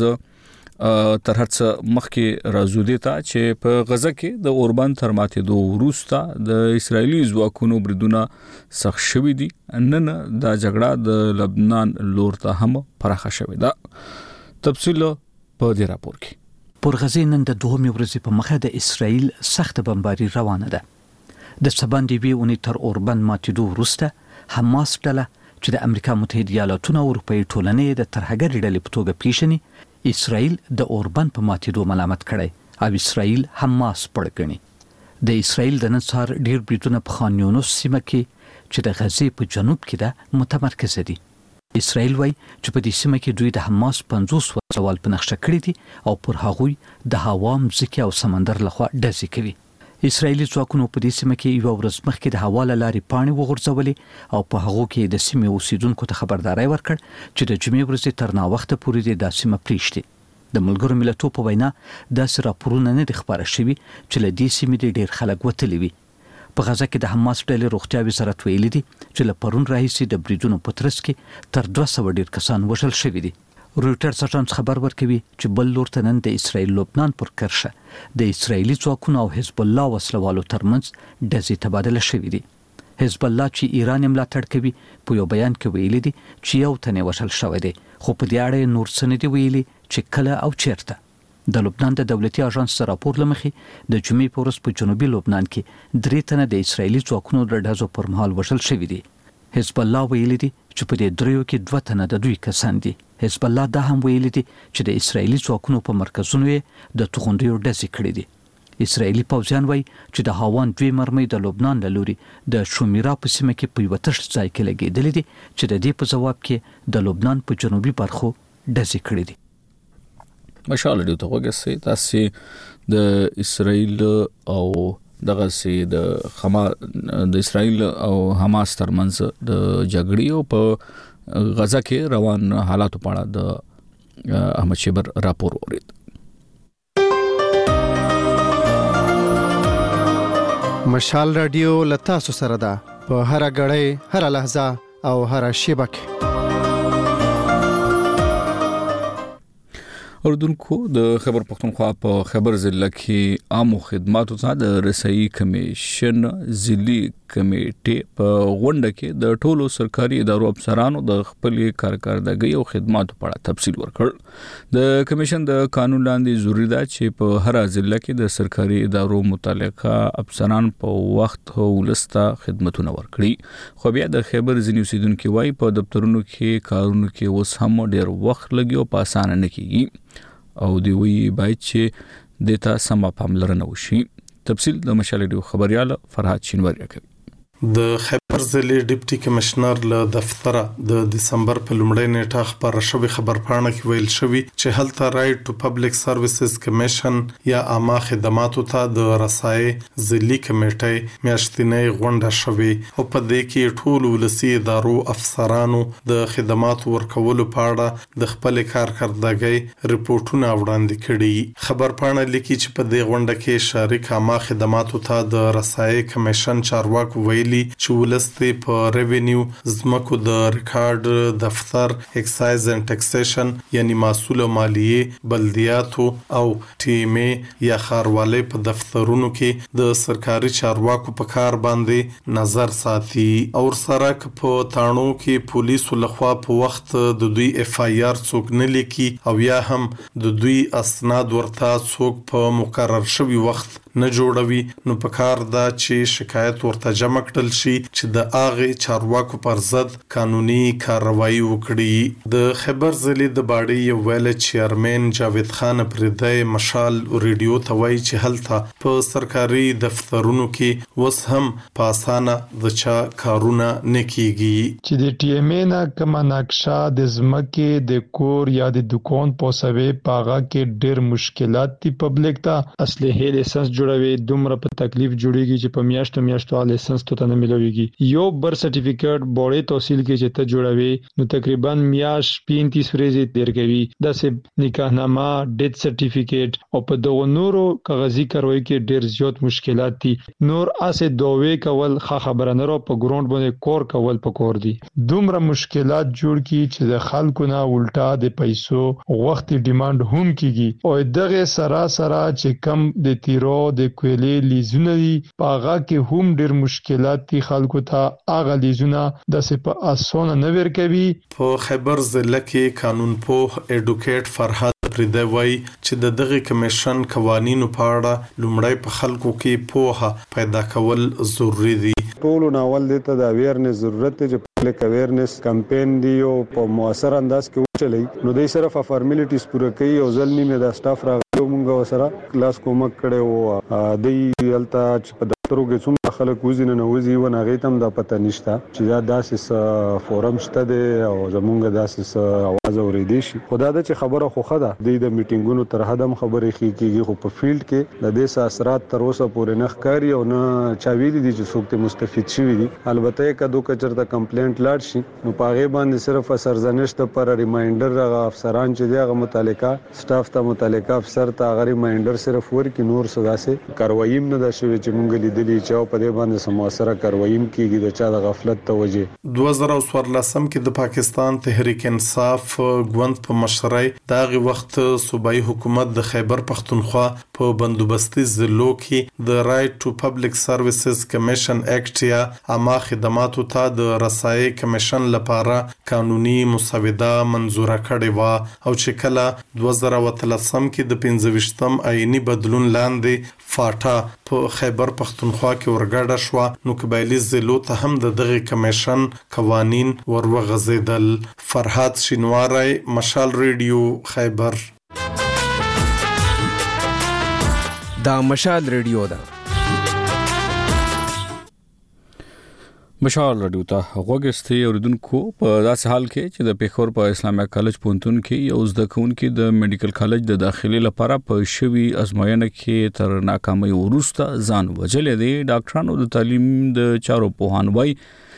تر هڅه مخکې راځو دي ته چې په غزه کې د اوربند تر ماتېدو وروسته د اسرایلی ځواکونو بریدونه سخت شوي دي. نن دا جګړه د لبنان لور ته هم پراخه شوې ده. تفصیل په دې راپور کې. پر غزه نن د دوهمې ورځې په مخه د اسرایل سخت بمباري روانه ده. د سباندې وی اونې تر اوربند ماتېدو وروسته حماس ډله چې د امریکا متحده ایالاتونو او اروپאי ټولنې د ترهګرۍ ډلې په توګه پیژني اسرایل د اوربند په ماتېدو ملامت کړي او اسرایل حماس پړ کړي. د اسرایل د نن سهار ډیر بریدونه په خان یونس سیمه کې چې د غزې په جنوب کې ده متمرکز دي. اسرائیل وای چې په دې سیمه کې دوی د حماس پنځوس وسوال په نقشه کړی دي او پر هغوی د هوا مځکه او سمندر لخوا ډزې کوي. اسرائیلي ځواکونو په دې سیمه کې یو ورځ مخکې د هوا له لارې پاڼې وغورځولې او په هغو کې د سیمې اوسیدونکو ته خبرداري ورکړ چې د جمعې ورځې تر ناوخته پورې د سیمه پریشتي. د ملګرو ملتونو په وینا داسې راپورونه نه دي خبره شوي چې له دې سیمې ډېر خلک وتلي وي. په غزه کې د حماس ډلې روغتیا وزارت ویلي دي چې له پرون راهیسې د بریدونو په ترڅ کې تر دوه سوه ډیر کسان وژل شوي دي. رویټرز اژانس خبر ورکوي چې بل لور ته نن د اسرایل لبنان پر کرښه د اسرایلی ځواکونو او حزب الله وسلوالو ترمنځ ډزې تبادله شوې دي. حزب الله چې ایران ملاتړ کوي په یو بیان کې ویلي دي چې یو تنه وژل شوی دی، خو په دې اړه نور څه نه دي ویلي چې کله او چیرته. د لبنان د دولتي اژانس راپور لمخې د جمعې په ورځ په جنوبي لبنان کې درې تنه د اسرایلی ځواکونو د ډزو پر مهال وژل شوي دي. حزب الله ویلي دي چې په دې دریو کې دوه تنه د دوی کسان دي. حزب الله دا هم ویلي دي چې د اسرایلی ځواکونو په مرکزونو یې د توغندیو ډزې کړې دي. اسرایلی پوځیان وایي چې د هاوان دوی مرمۍ د لبنان له لوري د شومیرا په سیمه کې په یو تشت ځای کې لګېدلې دي چې د دې په جواب کې د لبنان په جنوبي برخو ډزې کړې دي. مشال ډیو ته وګورئ تاسو د اسرایل او دغه سي د خما د اسرایل او حماس ترمنځ د جګړې او په غزا کې روان حالاتو په اړه د احمد شیبر راپور ورید. مشال رادیو لتاسو سره ده په هر غړې هر لحظه او هر شیبه کې. اردوونکو د خیبر پختونخوا په خیبر ضلع کې عامو خدماتو ته د رسایي کمیشن ضلعي کمیټې په غونډه کې د ټولو سرکاري ادارو افسرانو د خپل کارکردګۍ او خدماتو په اړه تفصیل ورکړ. د کمیشن د قانون لاندې ضروري ده چې په هر ضلع کې د سرکاري ادارو متعلقه افسران په وخت ولسته خدمتونه ورکړي. خو بیا د خیبر ځینې اوسیدونکو وايي په دفترونو کې کارونو کې اوس هم ډېر وخت لګي او په اسانه نه کیږي او دی وی باید چې دیتا سم پاملرنه وشي. تفصیل د مشال رادیو خبريال فرهاد شینواری کوي. د خیبر ضلع ډیپټي کمشنر له دفتره د دسمبر په لومړۍ نیټه خبره شوې خبرپاڼه کې ویل شوی چې هلته رائټ ټو پبلک سروسز کمیشن یا عامه خدماتو ته د رسایي ضلعي کمیټې میاشتنۍ غونډه شوې او په دې کې ټول ولسي ادارو افسرانو د خدماتو ورکولو په اړه د خپل کارکردګۍ رپورټونه وړاندې کړي. خبرپاڼه لیکي چې په دې غونډه کې شریک عامه خدماتو ته د رسایي کمیشن چارواکو ویلي چې ولستي په ریوینیو زمکو د ریکارډ دفتر اکسایز اند ټیکسیشن یعنی محصول او مالیه بلدیاتو او ټیمه یا خاروالۍ په دفترونو کې د سرکاري چارواکو په کار باندې نظر ساتي او سره په تاڼو کې پولیسو لخوا په وخت د دوی اف آی آر څوک نه لیکي او یا هم د دوی اسناد ورته څوک په مقرر شوی وخت نه جوړوي نو په کار دا چې شکایت ورته جمع کړل شي چې د اغه چارواکو پر ضد قانوني کاروایی وکړي. د خیبر ضلع د باډي یو ویل چیرمن جاوید خان پردای مشال ریډیو ته وایي چې هلته په سرکاري دفترونو کې وس هم په اسانه د چا کارونه نه کیږي چې د ټي ام ای نه کومه نقشه د زمکه د کور یا د دکان پوسوي پاغه کې ډېر مشکلات دي. پبلک ته اصلي لیسنس جوړوي دومره په تکلیف جوړیږي چې په میاشتو میاشتو لیسنس ته نه ملويږي. یو بر سرټیفیکټ بورډ توصیل کې چې ته جوړوي نو تقریبا میاش پینتیس ورځې تیر کوي. د سه نکاحنامه ډیت سرټیفیکټ او په دغه نورو کاغذي کاروي کې ډیر زیات مشکلات دي. نور اسه دوی کول خه خبره نه رو په ګراوند باندې کور کول پکور دي. دومره مشکلات جوړ کی چې د خلکو نه الټا د پیسو وخت ډیماند هم کیږي او دغه سراسر چې کم د تیرو د کویلې لیزونه دي پاغه کې هم ډیر مشکلات دي. خلکو ته اغه لیزونه د سپ اسونه نه ورکوي. په خیبر ضلع کې قانون پوه اډوکیټ فرهاد پردای وایي چې د دغه کمیشن قوانینو په اړه لومړی په خلکو کې پوهه پیدا کول ضروری دي. ټول ناول د ته د اویرنس ضرورت دی چې پبلک اویرنس کمپاین دی او په موثر انداز کې وچلي نو دوی صرف فارمیلیټیز پوره کوي او ځل نیمه د سټاف را مونږ سره کلاس کومک کړي او د التا چې په دفترو کې څومره خلک وزینه نه وزي و نه غیتم د پته نشته چې دا داسې فورم شته دی او زمونږ داسې आवाज اورېدي شي. خدا د چې خبره خو خده د میټینګونو تر حد هم خبرې کیږي خو په فیلډ کې د دې اثرات تر اوسه پورې نه ښکاري او نه چا ویلي دي چې څوک ته مستفید شي دي. البته کدو کچرته کمپلینټ لاړ شي نو پاغه باندې صرف سرزنش ته پر ریمایندر غو افسران چې دغه متعلقه سټاف ته متعلقه افسر ته غو ریمایندر صرف ورکی نور صدا سه کارواییم نه د شوی چې مونږ لیدلی چې په دې باندې سماسره کارواییم کیږي د چا د غفلت توجه. دوه زره څوارلسم کې د پاکستان تحریک انصاف ګوند په مشرۍ دغه وخت صوبایي حکومت د خیبر پختونخوا په بندوبستي ضلعو کې د رائټ ټو پبلک سروسز کمیشن اکټ یا عامه خدماتو ته د رسایي کمیشن لپاره قانوني مسوده منزوره کړې و او چې کله دوه زره اتلسم کې د پنځه آئینی بدلون لاندې فاټا په خیبر پختونخوا کې ورګډه شو نو قبایلی ضلعو ته هم د دغه کمیشن قوانین وروغځیدل. فرهاد شینواری مشال ریډیو خیبر. دا مشال ریډیو ده. مشال رادیو ته غوګستي اوریدونکو په داسې حال کې چې د پیښور په اسلامي کالج پونتون کې یو زده کوونکي د میډیکل کالج د داخلي لپاره په شوي ازموینه کې تر ناکامۍ وروسته ځان وژلې دی. ډاکټرانو د تعلیم د چارو پوهان وایي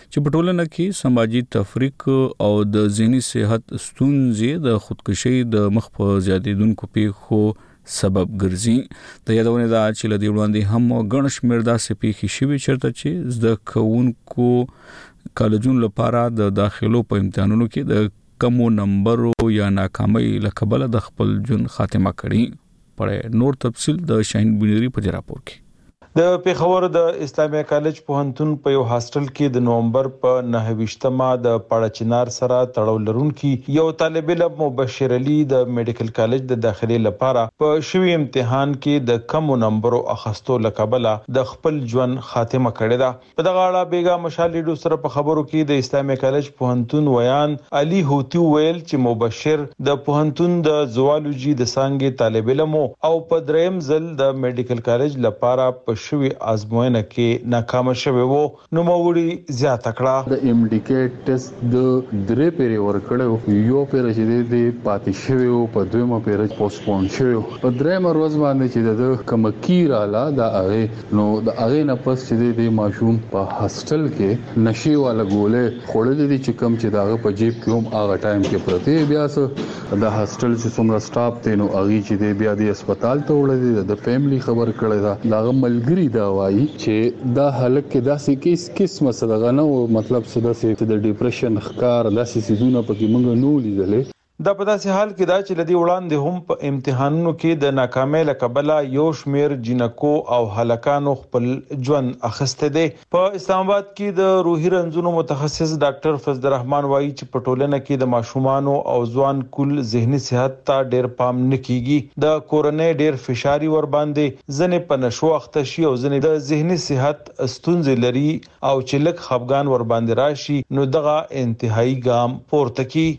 چې په ټولنه کې سماجی تفریق او د ذهني صحت ستونزې د خودکشي د مخ په زیاتېدونکو پیښو سبب ګرځي. د یادونه دا چې لدی وړاندې هم غن شمیر داسې پیښې شوي چرته چې زده کوونکو کالجونو لپاره د داخلو په امتحانونو کې د کمو نمبرو یا ناکامۍ لکبل د خپل جون خاتمه کړي. پړې نور تفصیل د شاهین بنيري په راپور کې. د پیښور د اسلامي کالج پوهنتون په یو هاستل کې د نومبر په نهه ویشتمه د پاړچینار سره تړاو لرونکي یو طالب علم مبشر علي د میډیکل کالج د داخلي لپاره په شوی امتحان کې د کم نمبرو اخستو لکبله د خپل ژوند خاتمه کړې ده. په دغه اړه بیګا مشالډو سره په خبرو کې د اسلامي کالج پوهنتون ویان علي هوتی ویل چې مبشر د پوهنتون د زوالوجي د څنګه طالب علم او په دریم ځل د میډیکل کالج لپاره په شوی ازموینه کې ناکام شوی وو. نو موړي زیاته کړه د ام ډي کې ټیسټ د درې پیری ورکړو یو پیر چې د پاتې شوی او په دویمه پیر پوسټپون شوی په درېم ورځ باندې چې د کمکیر اعلی د هغه نو د هغه نه پس چې د ماشوم په هاستل کې نشي والا ګولې خړلې دي چې کم چې داغه په جیب کې هم هغه ټایم کې پرته بیا سه د هاستل چې څومره سټاف ته نو هغه چې د بیا د هسپتال ته وړل د فیملی خبر کړی دا داغه ملګری دا وایي چې دا حالت کې داسې کیس قسمه صدغه نه مطلب څه داسې د ډیپریشن ښکار داسې سيزونه پکې موږ نو لیدلې. دا په داسې حال کې دا چې لدی وړاندې هم په امتحانونو کې د ناکامۍ لکبله یو شمیر جنکو او هلکانو خپل ژوند اخسته دي. په اسلام آباد کې د روحي رنځونو متخصص ډاکټر فضل الرحمن وایي چې په ټولنه کې د ماشومان او ځوان کل ذهني صحت ته ډېر پام نه کیږي. د کورنۍ ډېر فشاري ور باندې ځنې په نشو اخته شي او ځنې د ذهني صحت ستونزې لري او چې لک خفګان ور باندې راشي نو دغه انتهایی ګام پورته کی.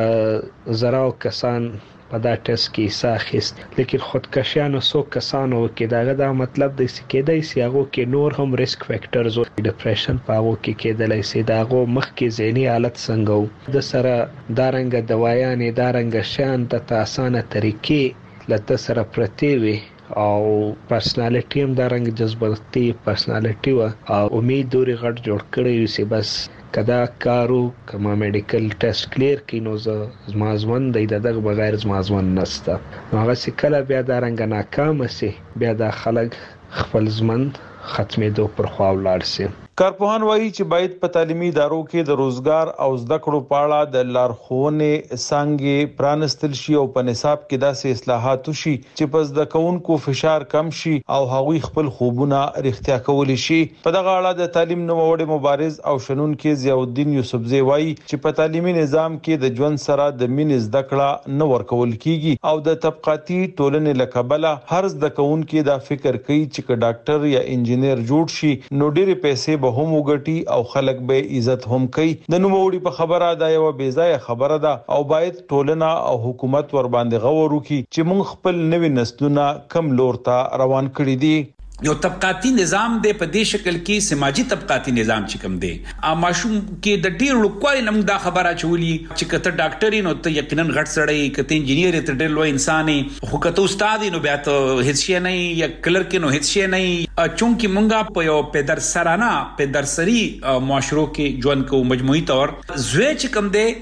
په زراو کسان په دا ټیسټ کې ساخست لیکن خودکشیانو سو کسانو کې داغه دا مطلب د سکیدای سیاغو کې نور هم ریسک فیکټرز او ډیپریشن پاو کې کېدلای سي داغو مخ کې ذهني حالت څنګه د سره دارنګ دوايانې دارنګ شان د اسانه طریقې لته سره پرتی وي او پرسنالټي هم دارنګ جذباتي پرسنالټي وا او امید دوري غټ جوړ کړی وي بس کدا کارو کما میډیکل ټیسټ کلیر کینو ز مازون د دغه بغیر مازون نسته هغه سکله بیا دارنګ ناکام سي بیا د خلک خپل ځمن ختمېدو پر خوا ولاړ سي. کارپوهان وایي چې باید په تعلیمي ادارو کې د روزګار او زده کړو په اړه د لارښوونې څنګه پرانستل شي او په نصاب کې داسې اصلاحات وشي چې په زده کوونکو فشار کم شي او هغوی خپل خوبونه رښتیا کولی شي. په دغه اړه د تعلیم نوموړي مبارز او شنونکو ضیاءالدین یوسفزی وایي چې په تعلیمي نظام کې د ژوند سره د مینې زده کړه نه ورکول کیږي او د طبقاتي ټولنې لکبله هر زده کوونکو دا فکر کوي چې ډاکټر یا انجینیر جوړ شي نو ډېر پیسې به هم وګټي او خلک به عزت هم کوي. د نوموړي په خبره دا یو بې ځای خبره ده او باید ټولنه او حکومت ور باندې غور وکړي چې موږ خپل نوې نسلونه کم لور ته روان کړي دي. یو طبقاتی نظام دی په دې شکل کې سماجی طبقاتی نظام چې کوم دی ماشوم کې د ډیر لوکوالي نم دا خبره چولي چې کته ډاکټر نو ته یقینا غټ سړی کته انجینیر ته ډیر لوی انسان خو کته استاد نو بیا ته هیڅ شي نه یا کلرک نو هیڅ شي نه چونکی مونږه په یو پدر سرانه پدر سری معاشرو کې ژوند کو مجموعي تور زوی چې کوم دی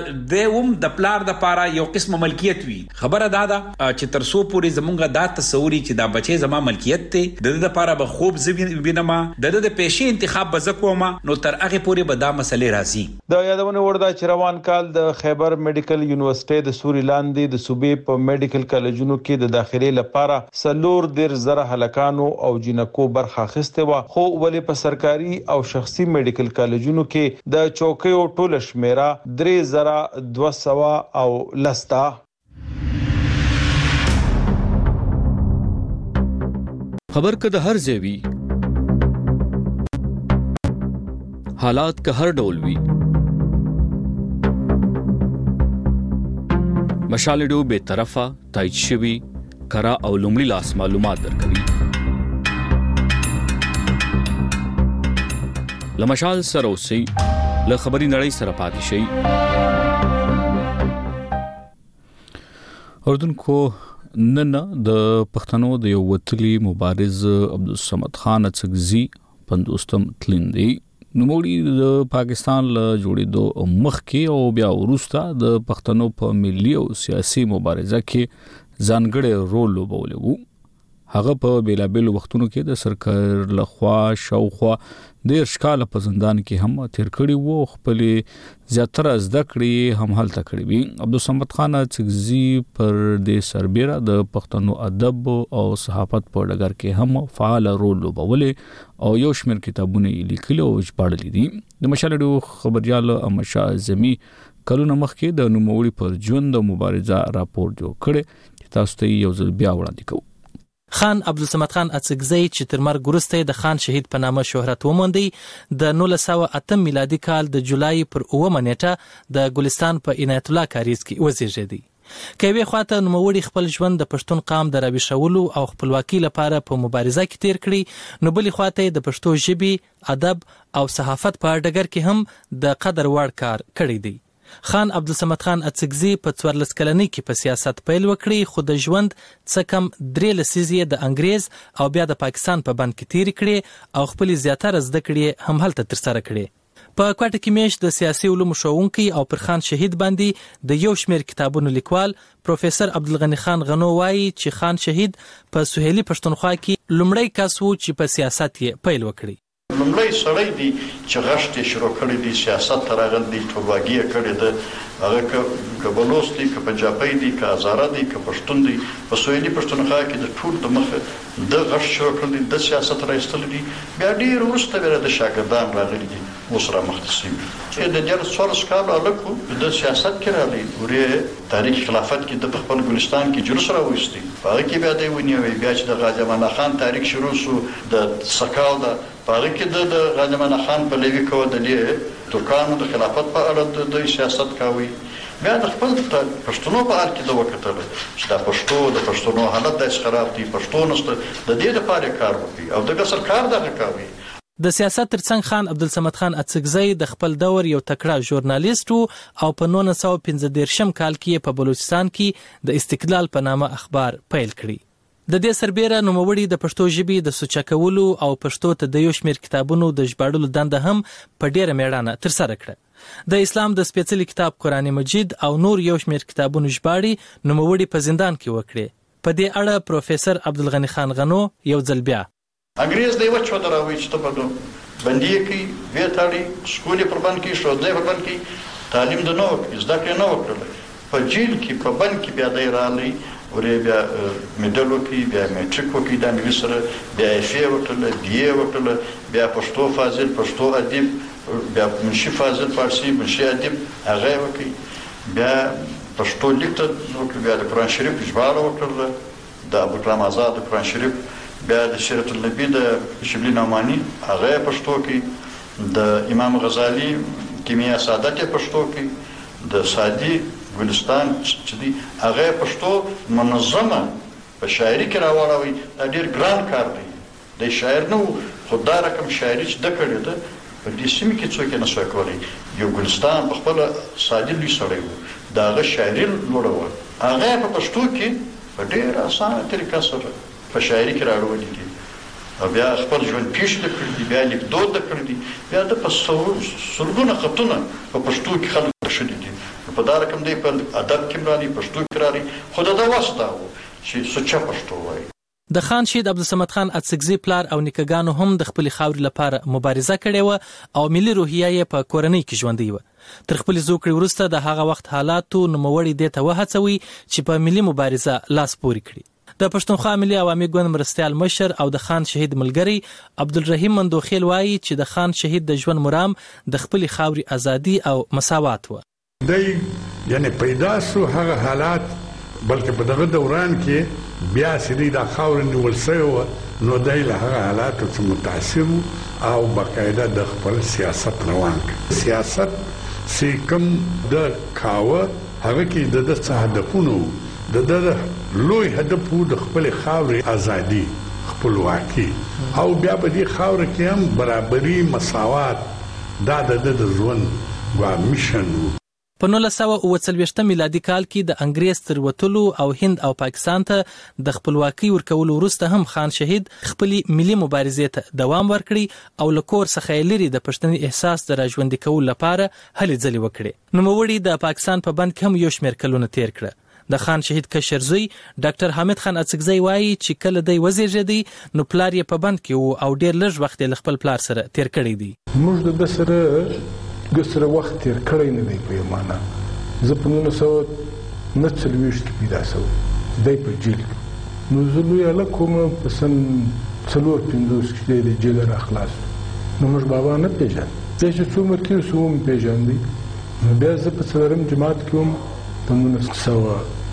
د ووم د پلار د پاره یو قسم ملکیت وي. خبره دا ده چې ترسو پوری زمونږه دا تصوري چې دا بچي زما ملکیت ته د د لپاره به خوب زوینما د د پیشي انتخاب بزکوما نو تر هغه پورې به دا مسلې راځي. د یادونه وردا چې روان کال د خیبر میډیکل یونیورسيټي د سوري لاندې د صوبې په میډیکل کالجونو کې د داخلي لپاره سلور در زره هلکانو او جنکو برخه اخیسته و خو ولې په سرکاري او شخصي میډیکل کالجونو کې د چوکیو ټول شمیره درې زره دوه سوه او لستا. خبر که د هر ځای وي حالات که هر ډول وي مشالډو به طرفه تایید شوی کرا او لومړی لاس معلومات درکوي. لمشال سره اوسئ له خبري نړۍ سره پاتې شئ. اردوونکو نن د پښتنو د یو وتلی مبارز عبدالصمد خان اڅکزي پندوستم تلندي نوموړي د پاکستان له جوړېدو مخکې او بیا وروسته د پښتنو په ملي او سیاسي مبارزه کې ځانګړی رول لوبولی وو. هغه په بیلابیلو وختونو کې د سرکار لخوا شاوخوا دېرش کاله په زندان کې هم تیر کړي وو. خپلې زیاتره زده کړې هم هلته کړې وي. عبدالصمد خان اڅکزي پر دې سربیره د پښتنو ادب او صحافت په ډګر کې هم فعال رول لوبولی او یو شمېر کتابونه یې لیکلي او ژباړلي دي. د مشال راډیو خبریال احمد شاه اعظمي کلونه مخکې د نوموړي پر ژوند او مبارزه راپور جوړ کړی چې تاسو ته یو ځل بیا وړاندې کوو. خان عبدالصمد خان اڅکزی چې تر مرګ وروسته د خان شهید په نامه شهرت وموندی د نولس سوه اتم میلادي کال د جولای پر اوومه نیټه د ګلستان په عنایت الله کاریز کې وزیږېدی. که یوې خواته نوموړي خپل ژوند د پښتون قام د راویښولو او خپلواکۍ لپاره په مبارزه کې تیر کړي، نو بلې خواته د پښتو ژبې، ادب او صحافت په ډګر کې هم د قدر وړ کار کړی دی. خان عبدالصمد خان اڅکزي په څوارلس کلنۍ کې په سیاست پیل وکړي، خو د ژوند څه کم درې لسیزې د انګریز او بیا د پاکستان په بند کې تیرې کړې او خپلې زیاتره زده کړې هم هلته ترسره کړې. په کوټه کې میشت د سیاسي علومو ښوونکی او پر خان شهید باندې د یو شمېر کتابونو لیکوال پروفیسر عبدالغني خان غنو وایي چې خان شهید په سهیلي پښتونخوا کې لومړی کس و چې په سیاست یې پیل وکړي. لومړی سړی دی چې غشت یې شروع کړی دی، سیاست ته راغلی دی، ټولواګي یې کړې ده. هغه که بلوڅ دی، که پنجابی دی، که هزاره دی، که پښتون دی، په سویلي پښتونخوا کې د ټول د مخه د غشت شروع کړی دی، د سیاست را ایستلی دی. بیا ډېر وروسته بیا د شاګردان راغلي دي، اوس را مخته شوي چې د دیارلس څوارلس کالو هلک و د سیاست کې راغلی. ورې تاریخ خلافت کې د په خپل ګلستان کې جلوس راویستی، په هغه کې بیا دی ونیوی. بیا چې د غازي امان الله خان تاریخ شروع شو د سکال ده، په هغه کې د غازي امان الله خان په لیوي کودلې ترکانو د خلافت په اړه د سیاست کاوي. بیا د خپل پښتنو په حال کې د وکتل چې دا پښتو د پښتنو حالت داسې خراب دی، پښتو نشته، د دې لپاره کار وکړي او دغه سرکار دغه کوي. د سیاست ترڅنګ خان عبدالصمد خان اڅکزی د خپل دور یو تکړه ژورنالیست او په نولس سوه پنځه دېرشم کال کې په بلوچستان کې د استقلال په نامه اخبار پیل کړي. د دې سربیره نوموړي د پښتو ژبې د سوچه کولو او پښتو ته د یو شمېر کتابونو د ژباړلو دنده هم په ډېره میړانه ترسره کړه. د اسلام د سپېڅلي کتاب قرآن مجید او نور یو شمېر کتابونو ژباړې نوموړي په زندان کې وکړې. په دې اړه پروفیسر عبدالغني خان غنو یو ځل بیا انګریز دی و چې دراوي چې ته په بندي کې وې تاړي سکول پر بند کې شو ځای پر بند کې تعلیم د نو زده کړې نه وکړل، په جیل کې په بند کې بیا دی رالی ورې بیا میډل وکړي، بیا میټریک وکړي، دا مې سره بیا اف ای وکړل، بی ای وکړل، بیا پښتو فاضل، پښتو ادب، بیا منشي فاضل فارسی، منشي ادب هغه وکړي، بیا پښتو لیک ته وکړي، بیا د قرآن شریف ژباړه وکړل، د ابوکلام آزاد د قرآن شریف، بیا د سیرت النبی د شبلی نعمانی هغه پښتو کې، د امام غزالی کیمیا سعادت پښتو کې، د سادی ګلستان چې دی هغه پښتو منظمه په شاعري کې راوړوي. دا ډېر ګران کار دی، د شاعر نه خو دا رقم شاعري چې ده کړې ده په دې سیمې کې څوک یې نه شوی کولی. یو ګلستان په خپله سادي لوی سړی و، د هغه شاعري لوړه وه، هغه په پښتو کې په ډېره اسانه طریقه سره په شاعري کې راوړلي دي او بیا خپل ژوند پیښې د کړي دي، بیا لیکدود د کړي دي، بیا د په سلګونه خطونه په پښتو کې خلک کښلي دي. په دا رقم دی په ادب کې راغلي، پښتو کې راغلي، خو د ده وس دا و چې سوچه پښتو وایي. د خان شهید عبدالصمد خان اڅکزي پلار او نیکهګانو هم د خپلې خاورې لپاره مبارزه کړې وه او ملي روحیه یې په کورنۍ کې ژوندۍ وه. تر خپلې زوکړې وروسته د هغه وخت حالاتو نوموړي دې ته وهڅوي چې په ملي مبارزه لاس پورې کړي. د پښتونخوا ملي عوامي ګوند مرستیال مشر او د خان شهید ملګری عبدالرحیم مندوخیل وایي چې د خان شهید د ژوند مرام د خپلې خاورې ازادي او مساوات وه. دی یعنی پیدا شو هغه حالات، بلکې په دغه دوران کې بیا چې دی دا خاوره نیول شوې وه، نو دی له هغه حالاتو څخه متاثر و او باقاعده د خپل سیاست روان کړ. سیاست چې کوم د کاوه هغه کې د ده څه هدفونه وو، د ده لوی هدف وو د خپلې خاورې ازادي، خپلواکي او بیا په دې خاوره کې هم برابري، مساوات، دا د ده د ژوند وا میشن وو. په نولس سوه اوه څلوېښت میلادي کال کې د انګریز تر وتلو او هند او پاکستان ته د خپلواکۍ ورکولو وروسته هم خان شهید خپلې ملي مبارزې ته دوام ورکړي او له کور څخه یې لرې د پښتني احساس د راژوندي کولو لپاره هلې ځلې وکړې. نوموړي د پاکستان په بند کې هم یو شمېر کلونه تیر کړه. د خان شهید کشر زوی ډاکټر حامد خان اڅکزی وایي چې کله دی وزېږېدی نو پلار یې په بند کې و او ډېر لږ وخت یې له خپل پلار سره تیر کړی دی. موږ د سره د سره وخت تیر کړی نه دی په یو معنا. زه په نولس سوه نهه څلوېښت کې پیدا شوم، دی په جیل کې. نو زه لوی هلک وم، په سن څلور پنځوس کې دی د جیله را خلاص شو. نو موږ بابا نه پېژاند. بیا چې څو عمر کې شو ومې پېژاندی. نو بیا زه په څلورم جماعت کې وم، په نولس سوه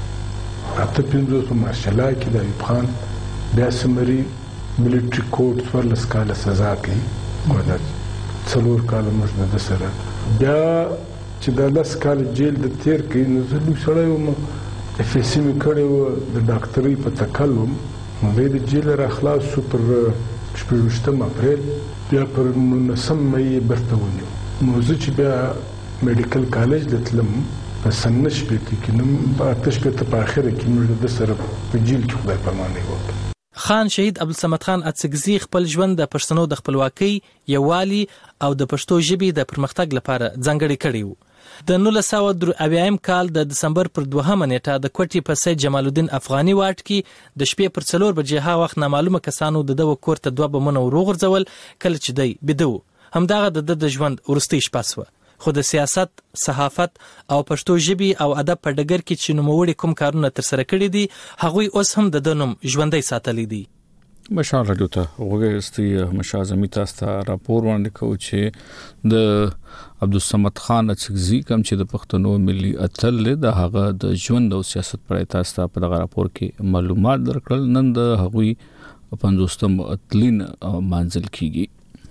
اته پنځوس په مارشلا کې د ایوب خان بیا سمري ملیټري کوډ څوارلس کاله سزا کوي. څلور کاله موږ د سره بیا چې دا لس کاله جیل د تیر کوي. نو زه لوی سړی وم، اف ایس سی مې کړې وه، د ډاکټرۍ په تکل وم. نو دی د جیل را خلاص شو پر شپږویشتم اپریل، بیا پر نولسم مۍ یې بیرته ونیو. نو زه چې بیا میډیکل کالج ته تلم په سن نه شپېته کې، نو په اته شپېته په اخره کې موږ د سره په جیل کې خدای پاماني وکړه. خان شهید عبدالصمد خان اڅکزي خپل ژوند د پښتنو د خپلواکۍ، یووالي او د پښتو ژبې د پرمختګ لپاره ځانګړی کړی و. د نولس سوه درې اویایم کال د دسمبر پر دوهمه نیټه د کوټې په سید جمال الدین افغاني واټ کې د شپې پر څلور بجې ها وخت نامعلومه کسانو د ده کور ته دوه بمونه ور وغورځول کله چې دی بیده و. همدغه د ده د ژوند وروستۍ شپه سوه. خو د سیاست، صحافت او پښتو ژبې او ادب په ډګر کې چې نوموړي کوم کارونه ترسره کړي دي، هغوی اوس هم د ده نوم ژوندی ساتلی دی. مشال راډیو ته وګورئ. مشال زمي تاسو ته راپور وړاندې کوي چې د عبدالصمد خان اڅکزي کوم چې د پښتنو ملي اتل د هغه د ژوند او سیاست پر تاسو ته په دغه راپور کې معلومات درکړل. نن د هغوی پنځوستم اتلین منزل کیږي.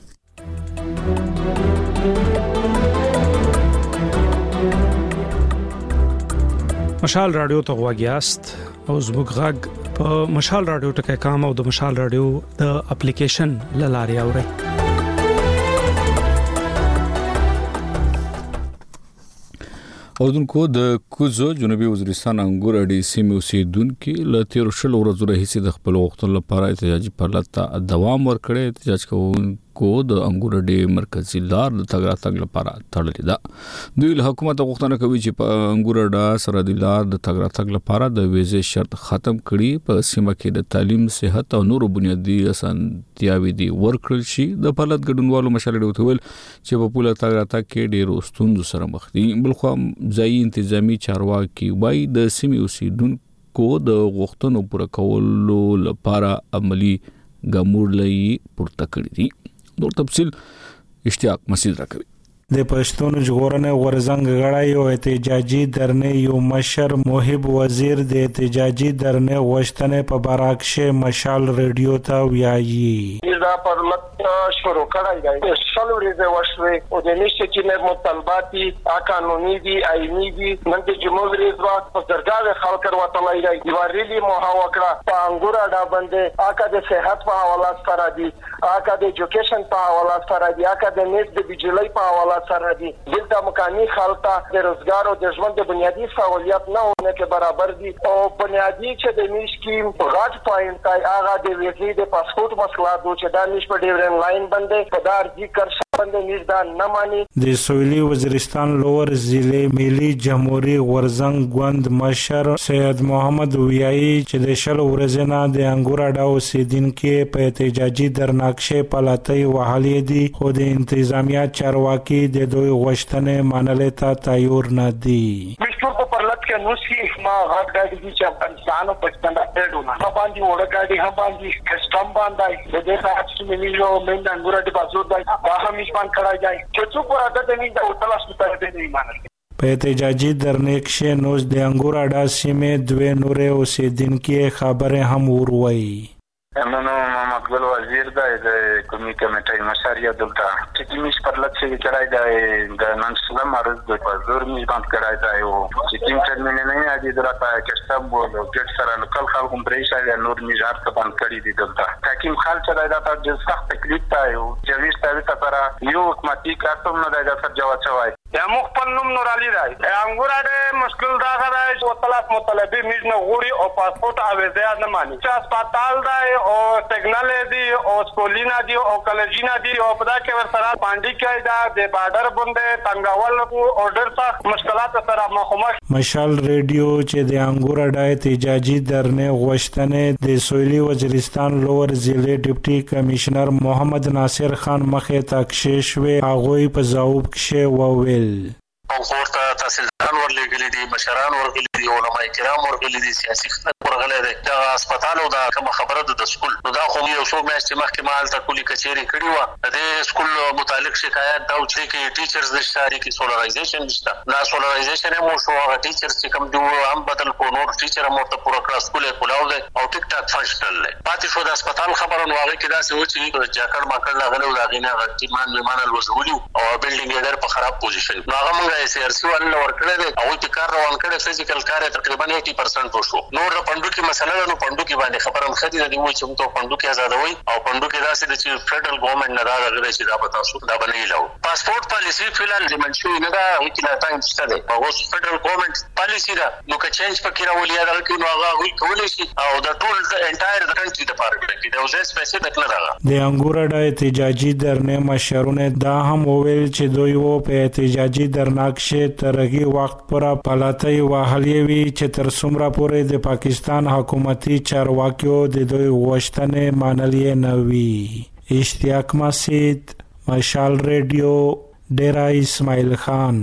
مشال رادیو ته غواګیاست او زموږ غږ په مشال رادیو ټکی کام او د مشال رادیو د اپلیکیشن لاري اوري. اوردونکو د کوزو جنوبي وزیرستان انګور اډي سیمې اوسیدونکو له تیر شل ورځو راهیسې د خپل وختونو لپاره احتجاجي فعالیت ته دوام ورکړی. احتجاج کوونکو د انګور اډي مرکزی لار د تګ راتګ لپاره تړلې ده. دوی له حکومت غوښتنه کوي چې په انګور اډه سرحدي لار د تګ راتګ لپاره د ویزې شرط ختم کړي. په سیمه کې د تعلیم، صحت او نورو بنیادي اسانتیاوې دي ورکړل شي. د فعالیت ګډونوالو مشال ډیوته ویل چې په پوله تګ راتګ کې ډېر ستونزو سره مخ دي. بلخو ځایي انتظامی چارواکي وايي د سیمې اوسیدونکو د غوښتنو پوره کولو لپاره عملی ګامونه پورته کړي دي. نور تفصیل اشتیاق مسعود راکوي. د پښتون ژغورنې غورځنګ غړی او احتجاجي درنې یو مشر محب وزیر د احتجاجي درنې غوښتنې په براکشه مشال ریډیو ته ویایي. دا پرمت شروع کړای دی شلو ریزه وشوي او د نشه چې نه مطالباتي قانوني دي آئینی دي. نن د جمهوریت رئیس په درګاوې خلک ورتلای دی. دیوارلی محاوکړه په انګور اډه باندې آکا د صحت په حواله سره دي، آکا د ایجوکیشن په حواله سره دي، آکا د نت د بجلی په حواله سره دي. دلته مکاني خلک د روزګار او د ژوند د بنیادی سہولیت نه ونه کې برابر دي. او بنیادی چې د میش کې غاټ پوینټ دی هغه د ویزې د پاسپورت مسله دوه چې د میش په ډیورن لاین باندې په دار ذکر د سویلی وزیرستان لور ضلع ملي جمهوریت غورځنګ ګوند مشر سید محمد ویایي چې د شل ورځې نه د انګور اډه اوسیدونکو په احتجاجي درناکشه پلاتۍ وهلې دي، خو د انتظامیه چارواکي د دوی غوښتنې منلو ته تیار نه دي. کې نو شي ما غاټ ګاډي چې افغانستان او پاکستان راځي نه باندې وړه ګاډي هم باندې کسټم باندې د دې ساتل چې مليو من انګور اډه بازو دی دا هم ایمان کړای دی چې څو پر اډه د نه د تلاش ستاره دی نه ایمان. په احتجاجي درنکشه نوز د انګور اډه سیمې دوه نورې اوسیدونکو خبره هم وروي. منو مقبل وزیر دا د کومي کمیټې مشر یا دلته چې میش پر لڅ کې کړای دی د نن سلام مرز د پزور میش باندې کړای دی او چې تیم ترمنه نه دی درته کښتاب وو د ګټ سره لوکل خلکو پرې شای نور میجار ته باندې کړی دی دلته حکیم خال چې دا ته د سخت تکلیف تا یو چې ویسته ویسته سره یو حکومتي کارتوم نه دی د سر جواب چوي یا مخفل نوم نور علي دی انګور اډه مشکل دا غواړي چې طلب مطالبه میز نه غوري او پاسپورت او ویزا نه مانی چې هسپتال دی او سیګنل دی او سکولینا دی او کالجینا دی او په دا کې ور سره پاندی کې دا د بارډر باندې څنګهول او ډېر سخت مشکلات سره مخامخ. مشال ریډیو چې د انګور اډه احتجاجي درنه غوښتنې د سویلي وزیرستان لوور ضلع ډیپټي کمشنر محمد ناصر خان مخې ته کښې شوې هغوی په ځواب کې وویل او ورته تحصیلداران ورلګلي دي مشران ورغلي دي علماء کرام ورغلي دي سیاسي خلک ورغلي دي دا هسپتال او دا کوم خبره د سکول نو دا خو یو څو میاشتې مخکې مال ته کلی کچېری کړی و د سکول متعلق شکایت دا چې کې ټیچرز د شاري کې سولرایزیشن نشته دا سولرایزیشن مو شو هغه ټیچرز چې کوم دی هم بدل کو نور ټیچر مو ته پورا کلاس سکول کولاو دي او ټیک ټاک فنکشنل دی پاتې شو د هسپتال خبره نو هغه کې دا څه و چې جاکړ ماکړ لاغلو دا غینه غټیمان میمان الوزولو او بلډینګ ډېر په خراب پوزیشن نو هغه موږ ای سی آر سی ول ورکړل دي او چې کار روان کړي فزیکل کار تقریبا eighty percent وشو نور د پندو کې مسله نو پندو کې باندې خبره مخدي دی وای چې موږ پندو کې آزادوي او پندو کې داسې د چې فدرل ګورنمنت نه دا غوړي چې دا پتا شو دا باندې لاو پاسپورت پالیسی فلال د منشو نه دا چې لا ټایم شته دی او فدرل ګورنمنت پالیسی دا نو که چینج پکې راولي دا کې نو هغه وی کولای شي او د ټول انټایر د کنټری د پاره کې دا اوسه سپیسیفیک نه راغله د انګور اډه احتجاجي درنه مشرونه دا هم وویل چې دوی وو په احتجاجي درناکشه ترغي وخت پر پلاتای وهلې وی چې تر څومره پورې د پاکستان حکومتي چارواکیو د دوی غوښتنې منلې نه وي. اشتیاق مسید مشال ریډیو ډیرا اسماعیل خان.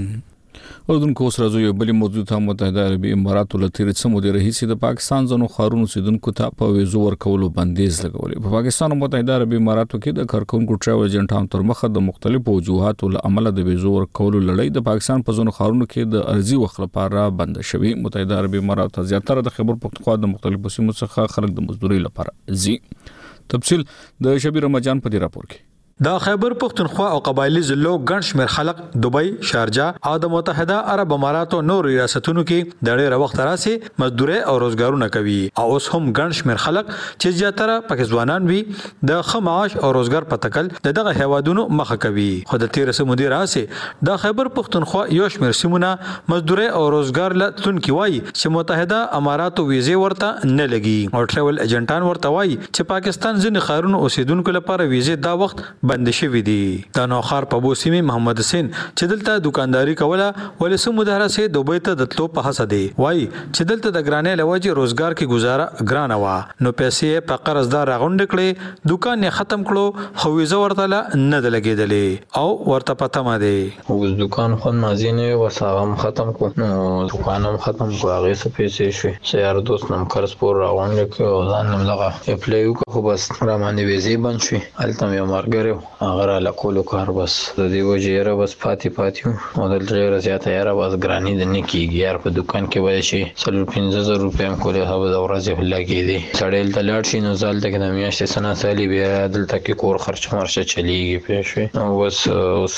اردن کو سره یو بل موضوع ته متحده عربی امارات له تیر څو مودې رئیس د پاکستان ځنو خارونو سیدونکو ته په ویزو ورکولو بندیز لګولې په پاکستان او متحده عربی اماراتو کې د کارکونکو ټریول ایجنټانو تر مخه د مختلفو وجوهاتو له عمله د ویزو ورکولو لړۍ د پاکستان په ځنو خارونو کې د ارزي وخت لپاره بند شوی. متحده عربی امارات زیاتره د خبر پختونخوا د مختلفو سیمو څخه خلک د مزدوري لپاره زی. تفصیل د شبیر رمضان په دې راپور کې. د خیبر پختونخوا او قبایلی ضلعو ګڼ شمېر خلک دوبۍ، شارجه او د متحده عرب اماراتو نور ریاستونو کې د ډېر وخت راځي مزدوري او روزګارونه کوي او اوس هم ګڼ شمېر خلک چې زیاتره پکې ځوانان وي د ښه معاش او روزګار په تکل د دغه هیوادونو مخه کوي. خو د تیر سه مدیر راځي د خیبر پختونخوا یو شمېر سیمونه مزدوري او روزګار لټونکي وایي چې متحده اماراتو ویزې ورته نه لګي او ټریول ایجنټان ورته وایي چې پاکستان ځینې ښارونو اوسیدونکو لپاره ویزې دا وخت بند شوی دي. د نوخار په بوسیمه محمد حسین چې دلته دکانداری کوله ولې سمو دهرسه دوبۍ ته د تلو په حسد دی وای چې دلته د ګرانې لوجه روزګار کې گزاره ګرانه وا نو پیسې په قرضدار راغونډ کړي دکان یې ختم کړو خو ویزه ورته نه د لګیدلې او ورته پته ما دی اوس دکان خو مازی نه وساغم ختم کو نو دکانم ختم کو هغه څه پیسې شوي سیار دوست نم قرض پور راغونډ کړو ځان نم لغه اپلای وکړو بس را باندې ویزه بند شوي الته یو مرګره اگر لکولو کار بس د دې وجه را بس پاتې پاتې او د ډېر زیاته یاره بس ګرانی د نکیږي یار په دکان کې وای شي څلور پنځه زره روپۍ هم کولې هغه د ورځې لګې دي سړی ته لاړ شي نو ځال ته د میاشتې سنا سالي بیا دلته کې کور خرچ مرشه چلیږي پېښ شي او بس اوس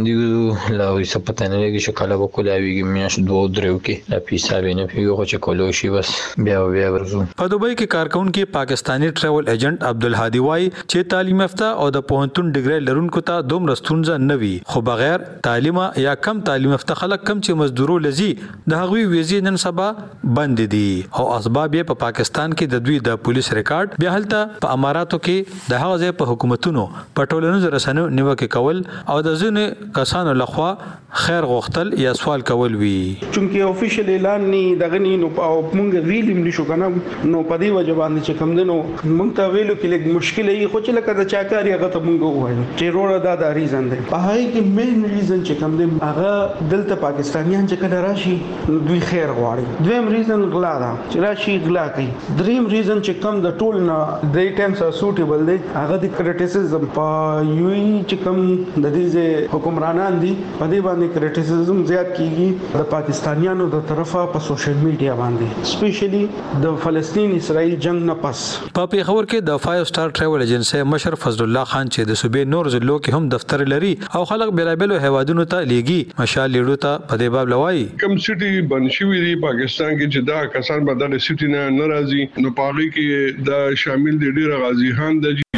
باندې لا وسه پته نه لګي چې کله به کولاویږي میاشت دوه درو کې لا پیسې به نه پیږي خو چې کولو شي بس بیا بیا ورزو. په دوبۍ کې کارکونکو پاکستانی ټریول ایجنټ عبدالهادي وای چې تعلیم یافته او د پوهنتون ډیګري لرونکو ته دومره ستونزه نه وي خو بغیر تعلیم یا کم تعلیم یافته خلک کم چې مزدورو لذي د هغوی ویزې نن سبا بند دي او اسباب یې په پاکستان کې د دوی د پولیس ریکارډ بیا هلته په اماراتو کې د هغه ځای په حکومتونو په ټولنیزو رسنیو نیوکه کول او د ځینو کسانو لخوا خیر غوښتل یا سوال کول وي چونکه افیشل اعلان نه دغه نه او مونږ ویلم نشو کنه نو په دې وجه باندې چې کم دنو مونږ ته ویلو کې لږ مشکل ای خو چې لکه د چاکاري هغه ته مونږ وایو چې روړه دا د ریزن دی په هغه کې مین ریزن چې کم دی هغه دلته پاکستانیان چې کله راشي دوی خیر غواړي دویم ریزن غلا ده چې راشي غلا کوي دریم ریزن چې کم د ټول نه د ټایمز سوټیبل دی هغه د کریټیسیزم په یوي چې کم د دې حکمرانان دي په دې باندې کریټیسیزم زیات کیږي د پاکستانیانو د طرفه په سوشل میډیا باندې سپیشلی د فلسطین اسرائیل جنگ نه پس. په پیښور کې د فایو سٹار ټریول ایجنسی مشر فضل الله خان چې د صوبې نور ضلعو کې هم دفتر لري او خلک بیلابلو هوادونو ته لیږي مشال لیډو ته په دې باب لوي کم سټي بنشوي دی پاکستان کې چې دا کسان به د سټي نه ناراضي نو پاغي کې دا شامل دي ډیر غازی خان د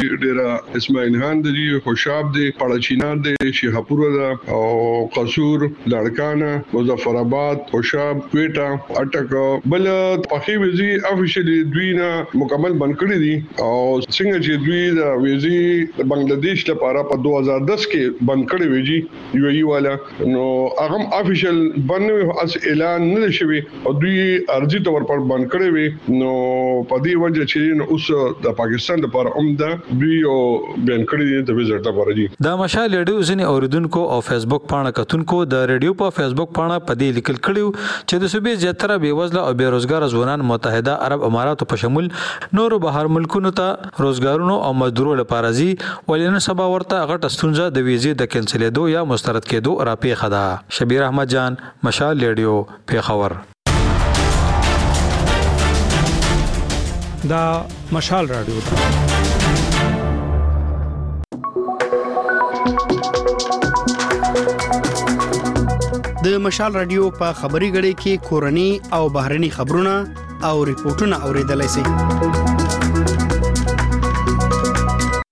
ډېر اسماعیل خان دی خوشاب دی پړچینار دی شیخاپور دا او قصور لړکانه مظفر آباد خوشاب کوټا اٹک بل پخې ویزي افیشلی دوی نه مکمل بند کړی دي او څنګه چې دوی د ویزي بنگلاديش لپاره په دوه هزار دس کې بند کړی ویجی یو ای والا نو هغه افیشل باندې اس اعلان نه شوی او دوی ارزي تور پر بند کړی وي نو په دې وجه چې اوس د پاکستان لپاره عمده دوی او بند کړی دي د وزارت لپاره دي د مشال ریډیو ځنی اوریدونکو او فیسبوک پاڼه کتونکو د ریډیو په فیسبوک پاڼه په دې لیکل کړیو چې د صوبې زیاتره بیوزله او بیروزګار ځوانان متحده عرب اماراتو په شمول نورو بهر ملکونو ته روزګارونو او مزدورو لپاره زی ولینو سبا ورته غټ استونزه د ویزې د کینسلېدو یا مسترد کېدو راپېښه ده. شبیر احمد جان مشال ریډیو پیښور. دا مشال رادیو ده. د مشال رادیو په خبري غړي کې کورني او بهرني خبرونه او ریپورتونه اوریدلای شئ.